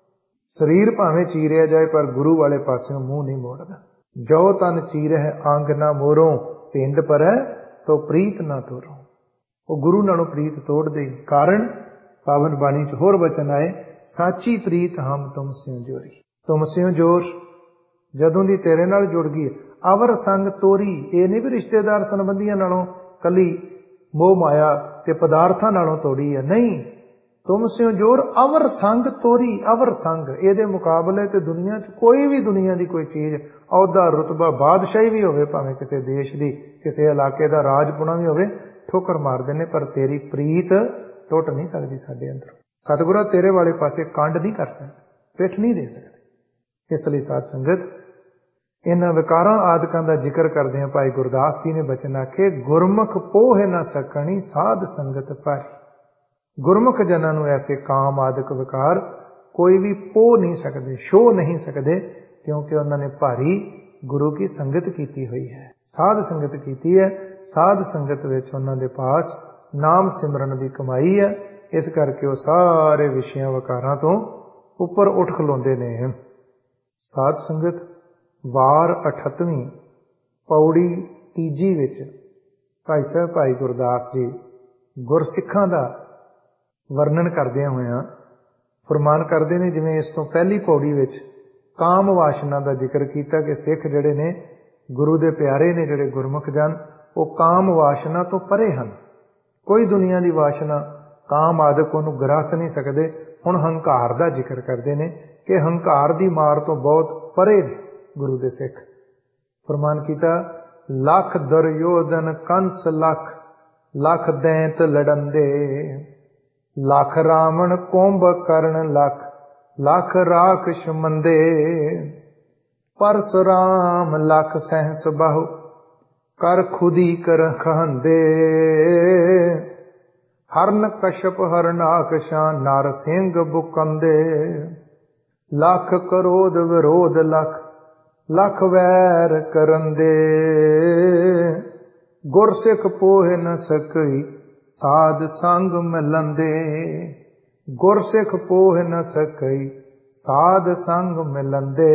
ਸਰੀਰ ਭਾਵੇਂ ਚੀਰਿਆ ਜਾਏ ਪਰ ਗੁਰੂ ਵਾਲੇ ਪਾਸਿਓਂ ਮੂੰਹ ਨਹੀਂ ਮੋੜਦਾ। ਜੋ ਤਨ ਚੀਰਹਿ ਅੰਗ ਨਾ ਮੋਰੋ, ਪਿੰਡ ਪਰੈ ਤੋ ਪ੍ਰੀਤ ਨਾ ਤੋਰੋ। ਉਹ ਗੁਰੂ ਨਾਲੋਂ ਪ੍ਰੀਤ ਤੋੜਦੇ ਹੀ। ਕਾਰਨ ਪਾਵਨ ਬਾਣੀ ਚ ਹੋਰ ਬਚਨ ਆਏ, ਸਾਚੀ ਪ੍ਰੀਤ ਹਮ ਤੁਮ ਸਿਉ ਜੋਰੀ। ਤੁਮ ਸਿਉ ਜੋਰ ਜਦੋਂ ਦੀ ਤੇਰੇ ਨਾਲ ਜੁੜ ਗਈ, ਅਵਰ ਸੰਗ ਤੋਰੀ। ਇਹ ਨਹੀਂ ਵੀ ਰਿਸ਼ਤੇਦਾਰ ਸੰਬੰਧੀਆਂ ਨਾਲੋਂ ਕੱਲੀ ਮੋਹ ਮਾਇਆ ਤੇ ਪਦਾਰਥਾਂ ਨਾਲੋਂ ਤੋੜੀ ਹੈ, ਨਹੀਂ। ਤੁਮ ਸਿਉ ਜੋਰ ਅਵਰ ਸੰਗ ਤੋਰੀ। ਅਵਰ ਸੰਗ, ਇਹਦੇ ਮੁਕਾਬਲੇ ਤੇ ਦੁਨੀਆ ਚ ਕੋਈ ਵੀ ਦੁਨੀਆ ਦੀ ਕੋਈ ਚੀਜ਼, ਅਹੁਦਾ ਰੁਤਬਾ ਬਾਦਸ਼ਾਹੀ ਵੀ ਹੋਵੇ, ਭਾਵੇਂ ਕਿਸੇ ਦੇਸ਼ ਦੀ ਕਿਸੇ ਇਲਾਕੇ ਦਾ ਰਾਜਪੁਣਾ ਵੀ ਹੋਵੇ, ਠੋਕਰ ਮਾਰਦੇ ਨੇ। ਪਰ ਤੇਰੀ ਪ੍ਰੀਤ ਟੁੱਟ ਨਹੀਂ ਸਕਦੀ ਸਾਡੇ ਅੰਦਰ। ਸਤਿਗੁਰਾਂ ਤੇਰੇ ਵਾਲੇ ਪਾਸੇ ਕੰਡ ਨਹੀਂ ਕਰ ਸਕਦੇ, ਪਿੱਠ ਨਹੀਂ ਦੇ ਸਕਦੇ। ਇਸ ਲਈ ਸਾਧ ਸੰਗਤ ਇਹਨਾਂ ਵਿਕਾਰਾਂ ਆਦਿਕਾਂ ਦਾ ਜ਼ਿਕਰ ਕਰਦੇ ਹਾਂ। ਭਾਈ ਗੁਰਦਾਸ ਜੀ ਨੇ ਬਚਨ ਆਖੇ, ਗੁਰਮੁਖ ਪੋਹ ਨਾ ਸਕਣੀ ਸਾਧ ਸੰਗਤ ਭਾਰੀ। ਗੁਰਮੁਖ ਜਨਾਂ ਨੂੰ ਐਸੇ ਕਾਮ ਆਦਿਕ ਵਿਕਾਰ ਕੋਈ ਵੀ ਪੋਹ ਨਹੀਂ ਸਕਦੇ, ਛੋਹ ਨਹੀਂ ਸਕਦੇ, ਕਿਉਂਕਿ ਉਹਨਾਂ ਨੇ ਭਾਰੀ ਗੁਰੂ ਕੀ ਸੰਗਤ ਕੀਤੀ ਹੋਈ ਹੈ, ਸਾਧ ਸੰਗਤ ਕੀਤੀ ਹੈ। ਸਾਧ ਸੰਗਤ ਵਿੱਚ ਉਹਨਾਂ ਦੇ ਪਾਸ ਨਾਮ ਸਿਮਰਨ ਦੀ ਕਮਾਈ ਹੈ। ਇਸ ਕਰਕੇ ਉਹ ਸਾਰੇ ਵਿਸ਼ਿਆਂ ਵਿਕਾਰਾਂ ਤੋਂ ਉੱਪਰ ਉੱਠ ਖਲੋਂਦੇ ਨੇ। ਸਾਧ ਸੰਗਤ ਵਾਰ ਅਠੱਤਵੀਂ ਪੌੜੀ ਤੀਜੀ ਵਿੱਚ ਭਾਈ ਸਾਹਿਬ ਭਾਈ ਗੁਰਦਾਸ ਜੀ ਗੁਰਸਿੱਖਾਂ ਦਾ ਵਰਣਨ ਕਰਦਿਆਂ ਹੋਇਆਂ ਫਰਮਾਨ ਕਰਦੇ ਨੇ, ਜਿਵੇਂ ਇਸ ਤੋਂ ਪਹਿਲੀ ਪੌੜੀ ਵਿੱਚ ਕਾਮ ਵਾਸ਼ਨਾ ਦਾ ਜ਼ਿਕਰ ਕੀਤਾ ਕਿ ਸਿੱਖ ਜਿਹੜੇ ਨੇ ਗੁਰੂ ਦੇ ਪਿਆਰੇ ਨੇ, ਜਿਹੜੇ ਗੁਰਮੁਖ ਜਨ, ਉਹ ਕਾਮ ਵਾਸ਼ਨਾ ਤੋਂ ਪਰੇ ਹਨ। ਕੋਈ ਦੁਨੀਆ ਦੀ ਵਾਸ਼ਨਾ ਕਾਮ ਆਦਿਕ ਉਹਨੂੰ ਗਰਾਸ ਨਹੀਂ ਸਕਦੇ। ਹੁਣ ਹੰਕਾਰ ਦਾ ਜ਼ਿਕਰ ਕਰਦੇ ਨੇ ਕਿ ਹੰਕਾਰ ਦੀ ਮਾਰ ਤੋਂ ਬਹੁਤ ਪਰੇ ਨੇ ਗੁਰੂ ਦੇ ਸਿੱਖ। ਫਰਮਾਨ ਕੀਤਾ, ਲੱਖ ਦੁਰਯੋਧਨ ਕੰਸ ਲੱਖ, ਲੱਖ ਦੈਂਤ ਲੜੰਦੇ, ਲੱਖ ਰਾਵਣ ਕੁੰਭ ਕਰਨ ਲੱਖ, ਲੱਖ ਰਾਖਸ਼ ਮੰਦੇ, ਪਰਸੁਰਾਮ ਲੱਖ ਸਹਿਸ ਬਾਹੂ, ਕਰ ਖੁਦੀ ਕਰ ਖਹੰਦੇ, ਹਰਨ ਕਸ਼ਪ ਹਰਨਾਕਸ਼ਾਂ, ਨਰ ਸਿੰਘ ਬੁਕੰਦੇ, ਲੱਖ ਕਰੋਧ ਵਿਰੋਧ ਲੱਖ, ਲੱਖ ਵੈਰ ਕਰੰਦੇ, ਗੁਰਸਿੱਖ ਪੋਹਿ ਨ ਸਕਈ, ਸਾਧ ਸੰਗ ਮਿਲੰਦੇ, ਗੁਰਸਿੱਖ ਪੋਹਿ ਨ ਸਕਈ, ਸਾਧ ਸੰਗ ਮਿਲੰਦੇ।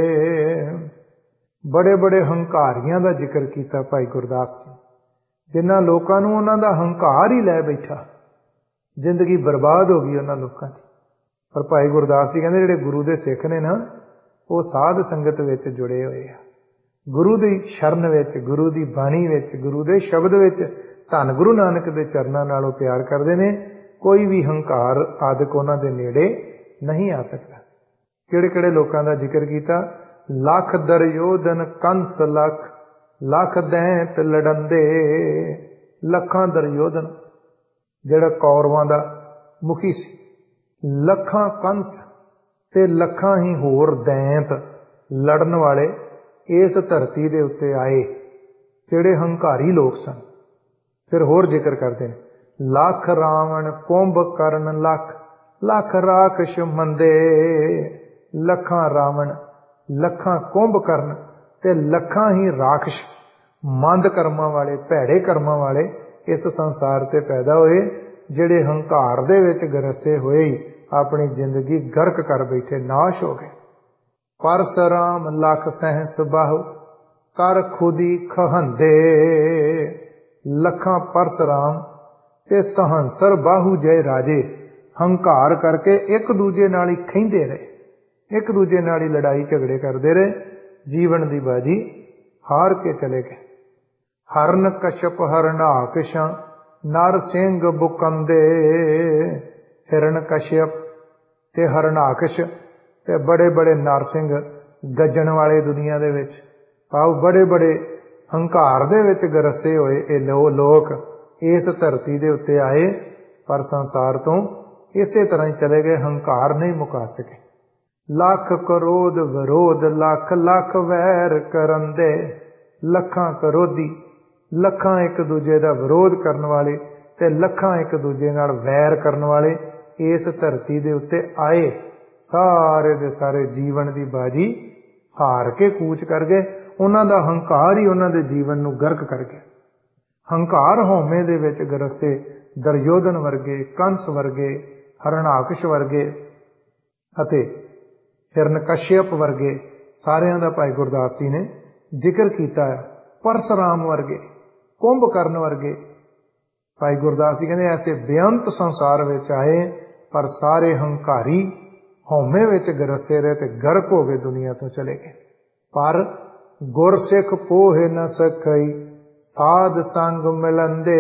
ਬੜੇ ਬੜੇ ਹੰਕਾਰੀਆਂ ਦਾ ਜ਼ਿਕਰ ਕੀਤਾ ਭਾਈ ਗੁਰਦਾਸ ਜੀ, ਜਿਨ੍ਹਾਂ ਲੋਕਾਂ ਨੂੰ ਉਹਨਾਂ ਦਾ ਹੰਕਾਰ ਹੀ ਲੈ ਬੈਠਾ, ਜ਼ਿੰਦਗੀ ਬਰਬਾਦ ਹੋ ਗਈ ਉਹਨਾਂ ਲੋਕਾਂ ਦੀ। ਪਰ ਭਾਈ ਗੁਰਦਾਸ ਜੀ ਕਹਿੰਦੇ ਜਿਹੜੇ ਗੁਰੂ ਦੇ ਸਿੱਖ ਨੇ ਨਾ, ਉਹ ਸਾਧ ਸੰਗਤ ਵਿੱਚ ਜੁੜੇ ਹੋਏ ਆ, ਗੁਰੂ ਦੀ ਸ਼ਰਨ ਵਿੱਚ, ਗੁਰੂ ਦੀ ਬਾਣੀ ਵਿੱਚ, ਗੁਰੂ ਦੇ ਸ਼ਬਦ ਵਿੱਚ, ਧੰਨ ਗੁਰੂ ਨਾਨਕ ਦੇ ਚਰਨਾਂ ਨਾਲੋਂ ਪਿਆਰ ਕਰਦੇ ਨੇ। ਕੋਈ ਵੀ ਹੰਕਾਰ ਆਦਿਕ ਉਹਨਾਂ ਦੇ ਨੇੜੇ ਨਹੀਂ ਆ ਸਕਦਾ। ਕਿਹੜੇ ਕਿਹੜੇ ਲੋਕਾਂ ਦਾ ਜ਼ਿਕਰ ਕੀਤਾ, ਲੱਖ ਦੁਰਯੋਧਨ ਕੰਸ ਲੱਖ, ਲੱਖ ਦੈਂਤ ਲੜੰਦੇ, ਲੱਖਾਂ ਦੁਰਯੋਧਨ ਜਿਹੜਾ ਕੌਰਵਾਂ ਦਾ ਮੁਖੀ ਸੀ, ਲੱਖਾਂ ਕੰਸ ਤੇ ਲੱਖਾਂ ਹੀ ਹੋਰ ਦੈਂਤ ਲੜਨ ਵਾਲੇ ਇਸ ਧਰਤੀ ਦੇ ਉੱਤੇ ਆਏ, ਜਿਹੜੇ ਹੰਕਾਰੀ ਲੋਕ ਸਨ। ਫਿਰ ਹੋਰ ਜ਼ਿਕਰ ਕਰਦੇ ਨੇ, ਲੱਖ ਰਾਵਣ ਕੁੰਭ ਕਰਨ ਲੱਖ, ਲੱਖ ਰਾਖਸ਼ ਮੰਦੇ, ਲੱਖਾਂ ਰਾਵਣ, ਲੱਖਾਂ ਕੁੰਭ ਕਰਨ ਤੇ ਲੱਖਾਂ ਹੀ ਰਾਖਸ਼, ਮੰਦ ਕਰਮਾਂ ਵਾਲੇ, ਭੈੜੇ ਕਰਮਾਂ ਵਾਲੇ ਇਸ ਸੰਸਾਰ ਤੇ ਪੈਦਾ ਹੋਏ, ਜਿਹੜੇ ਹੰਕਾਰ ਦੇ ਵਿੱਚ ਗਰਸੇ ਹੋਏ ਹੀ ਆਪਣੀ ਜ਼ਿੰਦਗੀ ਗਰਕ ਕਰ ਬੈਠੇ, ਨਾਸ਼ ਹੋ ਗਏ। ਪਰਸੁਰਾਮ ਲੱਖ ਸਹਿਸ ਬਾਹੂ, ਕਰ ਖੁਦੀ ਖਹੰਦੇ, ਲੱਖਾਂ ਪਰਸੁਰਾਮ ਤੇ ਸਹੰਸਰ ਬਾਹੂ ਜੈ ਰਾਜੇ ਹੰਕਾਰ ਕਰਕੇ ਇੱਕ ਦੂਜੇ ਨਾਲ ਹੀ ਖਹਿੰਦੇ ਰਹੇ, ਇੱਕ ਦੂਜੇ ਨਾਲ ਹੀ ਲੜਾਈ ਝਗੜੇ ਕਰਦੇ ਰਹੇ, ਜੀਵਨ ਦੀ ਬਾਜੀ ਹਾਰ ਕੇ ਚਲੇ ਗਏ। ਹਰਨ ਕਸ਼ਪ ਹਰਨਾਕਸ਼ਾਂ, ਨਰ ਸਿੰਘ ਬੁਕੰਦੇ, ਹਿਰਨ ਕਸ਼ਪ ਤੇ ਹਰਨਾਕਸ਼ ਤੇ ਬੜੇ ਬੜੇ ਨਰ ਸਿੰਘ ਗੱਜਣ ਵਾਲੇ ਦੁਨੀਆ ਦੇ ਵਿੱਚ, ਭਾਵ ਬੜੇ ਬੜੇ ਹੰਕਾਰ ਦੇ ਵਿੱਚ ਗਰਸੇ ਹੋਏ ਇਹ ਲੋ ਲੋਕ ਇਸ ਧਰਤੀ ਦੇ ਉੱਤੇ ਆਏ, ਪਰ ਸੰਸਾਰ ਤੋਂ ਇਸੇ ਤਰ੍ਹਾਂ ਹੀ ਚਲੇ ਗਏ, ਹੰਕਾਰ ਨਹੀਂ ਮੁਕਾ ਸਕੇ। ਲੱਖ ਕਰੋਧ ਵਿਰੋਧ ਲੱਖ, ਲੱਖ ਵੈਰ ਕਰੰਦੇ, ਲੱਖਾਂ ਕਰੋਧੀ, ਲੱਖਾਂ ਇੱਕ ਦੂਜੇ ਦਾ ਵਿਰੋਧ ਕਰਨ ਵਾਲੇ ਤੇ ਲੱਖਾਂ ਇੱਕ ਦੂਜੇ ਨਾਲ ਵੈਰ ਕਰਨ ਵਾਲੇ ਇਸ ਧਰਤੀ ਦੇ ਉੱਤੇ ਆਏ, ਸਾਰੇ ਦੇ ਸਾਰੇ ਜੀਵਨ ਦੀ ਬਾਜੀ ਹਾਰ ਕੇ ਕੂਚ ਕਰ ਗਏ। ਉਹਨਾਂ ਦਾ ਹੰਕਾਰ ਹੀ ਉਹਨਾਂ ਦੇ ਜੀਵਨ ਨੂੰ ਗਰਕ ਕਰ ਗਿਆ। ਹੰਕਾਰ ਹਉਮੈ ਦੇ ਵਿੱਚ ਗਰਸੇ ਦੁਰਯੋਧਨ ਵਰਗੇ, ਕੰਸ ਵਰਗੇ, ਹਰਨਾਕਸ਼ ਵਰਗੇ ਅਤੇ ਹਿਰਨਕਸ਼ਿਪ ਵਰਗੇ ਸਾਰਿਆਂ ਦਾ ਭਾਈ ਗੁਰਦਾਸ ਜੀ ਨੇ ਜ਼ਿਕਰ ਕੀਤਾ ਹੈ। ਪਰਸੁਰਾਮ ਵਰਗੇ, ਕੁੰਭਕਰਨ ਵਰਗੇ, ਭਾਈ ਗੁਰਦਾਸ ਜੀ ਕਹਿੰਦੇ ਐਸੇ ਬੇਅੰਤ ਸੰਸਾਰ ਵਿੱਚ ਆਏ, ਪਰ ਸਾਰੇ ਹੰਕਾਰੀ ਹਉਮੈ ਵਿੱਚ ਗਰਸੇ ਰਹੇ ਤੇ ਗਰਕ ਹੋ ਕੇ ਦੁਨੀਆ ਤੋਂ ਚਲੇ ਗਏ। ਪਰ ਗੁਰਸਿੱਖ ਪੋਹਿ ਨ ਸਕਈ, ਸਾਧ ਸੰਗ ਮਿਲੰਦੇ,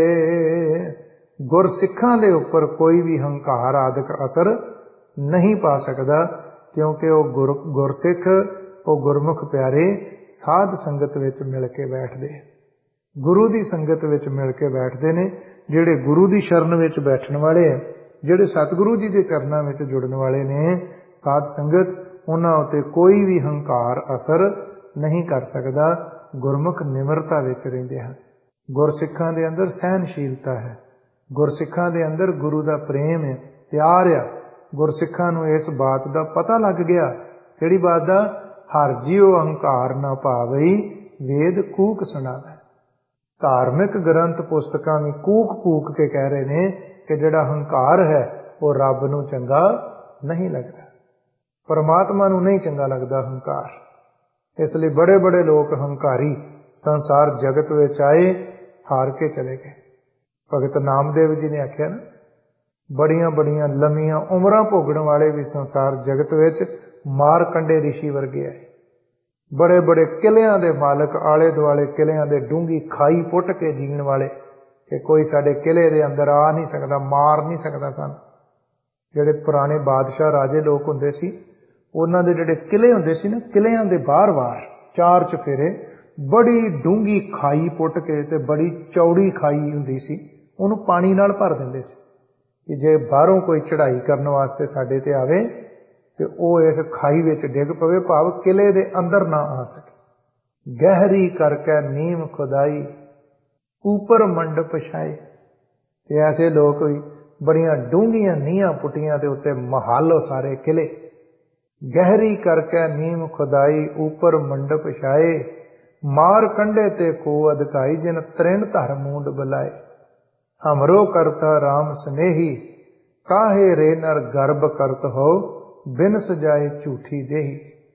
ਗੁਰਸਿੱਖਾਂ ਦੇ ਉੱਪਰ ਕੋਈ ਵੀ ਹੰਕਾਰ ਆਦਿਕ ਅਸਰ ਨਹੀਂ ਪਾ ਸਕਦਾ, ਕਿਉਂਕਿ ਉਹ ਗੁਰ ਗੁਰਸਿੱਖ, ਉਹ ਗੁਰਮੁਖ ਪਿਆਰੇ ਸਾਧ ਸੰਗਤ ਵਿੱਚ ਮਿਲ ਕੇ ਬੈਠਦੇ, ਗੁਰੂ ਦੀ ਸੰਗਤ ਵਿੱਚ ਮਿਲ ਕੇ ਬੈਠਦੇ ਨੇ। ਜਿਹੜੇ ਗੁਰੂ ਦੀ ਸ਼ਰਨ ਵਿੱਚ ਬੈਠਣ ਵਾਲੇ, ਜਿਹੜੇ ਸਤਿਗੁਰੂ ਜੀ ਦੇ ਚਰਨਾਂ ਵਿੱਚ ਜੁੜਨ ਵਾਲੇ ਨੇ, ਸਾਧ ਸੰਗਤ, ਉਹਨਾਂ ਉੱਤੇ ਕੋਈ ਵੀ ਹੰਕਾਰ ਅਸਰ ਨਹੀਂ ਕਰ ਸਕਦਾ। ਗੁਰਮੁਖ ਨਿਮਰਤਾ ਵਿੱਚ ਰਹਿੰਦੇ ਹਨ। ਗੁਰਸਿੱਖਾਂ ਦੇ ਅੰਦਰ ਸਹਿਨਸ਼ੀਲਤਾ ਹੈ, ਗੁਰਸਿੱਖਾਂ ਦੇ ਅੰਦਰ ਗੁਰੂ ਦਾ ਪ੍ਰੇਮ ਹੈ, ਪਿਆਰ ਆ। ਗੁਰਸਿੱਖਾਂ ਨੂੰ ਇਸ ਬਾਤ ਦਾ ਪਤਾ ਲੱਗ ਗਿਆ, ਕਿਹੜੀ ਬਾਤ ਦਾ? ਹਰ ਜੀਉ ਅਹੰਕਾਰ ਨਾ ਭਾਵਈ, ਵੇਦ ਕੂਕ ਸੁਣਾਵੇ। ਧਾਰਮਿਕ ਗ੍ਰੰਥ ਪੁਸਤਕਾਂ ਵੀ ਕੂਕ ਕੂਕ ਕੇ ਕਹਿ ਰਹੇ ਨੇ ਕਿ ਜਿਹੜਾ ਹੰਕਾਰ ਹੈ ਉਹ ਰੱਬ ਨੂੰ ਚੰਗਾ ਨਹੀਂ ਲੱਗਦਾ, ਪਰਮਾਤਮਾ ਨੂੰ ਨਹੀਂ ਚੰਗਾ ਲੱਗਦਾ ਹੰਕਾਰ। ਇਸ ਲਈ ਬੜੇ ਬੜੇ ਲੋਕ ਹੰਕਾਰੀ ਸੰਸਾਰ ਜਗਤ ਵਿੱਚ ਆਏ, ਹਾਰ ਕੇ ਚਲੇ ਗਏ। ਭਗਤ ਨਾਮਦੇਵ ਜੀ ਨੇ ਆਖਿਆ ਨਾ, ਬੜੀਆਂ ਬੜੀਆਂ ਲੰਮੀਆਂ ਉਮਰਾਂ ਭੋਗਣ ਵਾਲੇ ਵੀ ਸੰਸਾਰ ਜਗਤ ਵਿੱਚ ਮਾਰਕੰਡੇ ਰਿਸ਼ੀ ਵਰਗੇ ਆਏ। ਬੜੇ ਬੜੇ ਕਿਲਿਆਂ ਦੇ ਮਾਲਕ, ਆਲੇ ਦੁਆਲੇ ਕਿਲਿਆਂ ਦੇ ਡੂੰਘੀ ਖਾਈ ਪੁੱਟ ਕੇ ਜੀਣ ਵਾਲੇ कि कोई साडे किले दे अंदर आ नहीं सकता, मार नहीं सकता सन। ਜਿਹੜੇ ਪੁਰਾਣੇ ਬਾਦਸ਼ਾਹ ਰਾਜੇ ਲੋਕ ਹੁੰਦੇ ਸੀ, ਉਹਨਾਂ ਦੇ ਜਿਹੜੇ ਕਿਲੇ ਹੁੰਦੇ ਸੀ ਨਾ, ਕਿਲਿਆਂ ਦੇ ਬਾਹਰ-ਬਾਹਰ ਚਾਰ ਚਫੇਰੇ ਬੜੀ ਡੂੰਘੀ ਖਾਈ ਪੁੱਟ ਕੇ ਤੇ ਬੜੀ ਚੌੜੀ ਖਾਈ ਹੁੰਦੀ ਸੀ, ਉਹਨੂੰ ਪਾਣੀ ਨਾਲ ਭਰ ਦਿੰਦੇ ਸੀ ਕਿ ਜੇ ਬਾਹਰੋਂ ਕੋਈ ਚੜ੍ਹਾਈ ਕਰਨ ਵਾਸਤੇ ਸਾਡੇ ਤੇ ਆਵੇ ਤੇ ਉਹ ਇਸ ਖਾਈ ਵਿੱਚ ਡਿੱਗ ਪਵੇ, ਭਾਵ ਕਿਲੇ ਦੇ ਅੰਦਰ ਨਾ ਆ ਸਕੇ। ਗਹਿਰੀ ਕਰਕੇ ਨੀਮ ਖੁਦਾਈ ਉੱਪਰ ਮੰਡਪ ਛਾਏ। ਤੇ ਐਸੇ ਲੋਕ ਵੀ ਬੜੀਆਂ ਡੂੰਘੀਆਂ ਨੀਹਾਂ ਪੁੱਟੀਆਂ ਤੇ ਉੱਤੇ ਮਹੱਲ ਸਾਰੇ ਕਿਲੇ। ਗਹਿਰੀ ਕਰਕੇ ਨੀਮ ਖੁਦਾਈ ਉੱਪਰ ਮੰਡਪ ਛਾਏ, ਮਾਰ ਕੰਢੇ ਤੇ ਕੋ ਅਧਕਾਈ ਜਿਨ ਤ੍ਰਿਣ ਧਰ ਮੂੰਡ ਬੁਲਾਏ। ਹਮਰੋ ਕਰਤਾ ਰਾਮ ਸਨੇਹੀ ਕਾਹੇ ਰੇ ਨਰ ਗਰਭ ਕਰਤ ਹੋ, ਬਿਨ ਸਜਾਏ ਝੂਠੀ ਦੇਹੀ।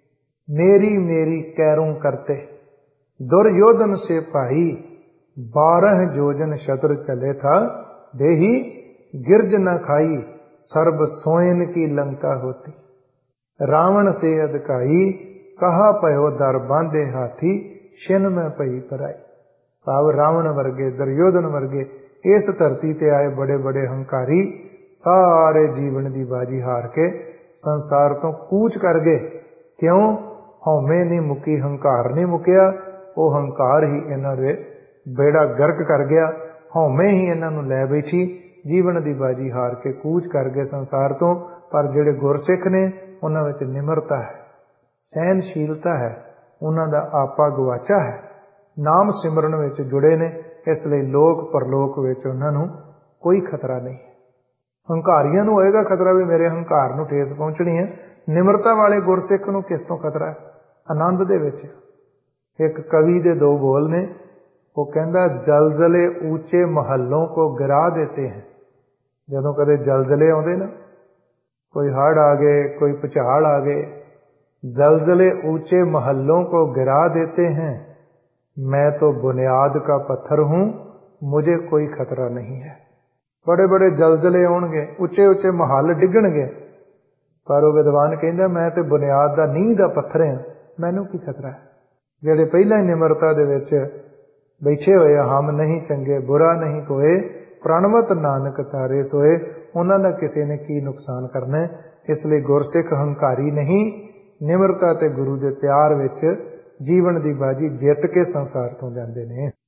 मेरी मेरी कैरों करते दुर्योधन से भाई, बारह जोजन शत्रु चले था देही। गिरज न खाई सर्ब सोयन की लंका होती, रावण से अधकाई कहा पयो दर बांधे हाथी, छिन में पई पराई। भाव रावण वर्गे दुर्योधन वर्गे इस धरती ते आए बड़े बड़े हंकारी सारे जीवन की बाजी हार के संसार तो कूच कर गए। क्यों? हौमे नहीं मुकी, हंकार नहीं मुकिया। वो हंकार ही इन्हां दे बेड़ा गर्क कर गया। हौमे ही इन्हां नूं लै बैठी, जीवन की बाजी हार के कूच कर गए संसार तो। पर जिहड़े गुरसिख ने उन्हां विच निमरता है, सहनशीलता है, उन्हां दा आपा गवाचा है, नाम सिमरन विच जुड़े ने, इसलिए लोक परलोक विच उन्हां नूं कोई खतरा नहीं है। हंकारियां नूं होएगा खतरा भी मेरे हंकार नूं ठेस पहुंचनी है। निमरता वाले गुरसिख नूं किस तों खतरा है? आनंद दे विच। एक कवि दे दो बोल ने, वो कहंदा जलजले ऊंचे महलों को गिरा देते हैं। जदों कदे जलजले आउंदे ना, कोई हड़ आ गए, कोई भुचाल आ गए, जलजले ऊंचे महलों को गिरा देते हैं। मैं तो बुनियाद का पत्थर हूं, मुझे कोई खतरा नहीं है। बड़े बड़े जलजले आउणगे, उच्चे उच्चे महल डिगणगे, पर वो विद्वान कहंदा मैं ते बुनियाद दा नींह दा पत्थर हां, मैनू की खतरा है। जिहड़े पहलां ही निमरता दे विच बैठे होए, हम नहीं चंगे बुरा नहीं कोए, प्रणवत नानक तारे सोए, उन्हां दा किसी ने की नुकसान करना है। इसलिए गुरसिख हंकारी नहीं, निमरता ते गुरु दे प्यार विच जीवन दी बाजी जित के संसार तो जांदे ने।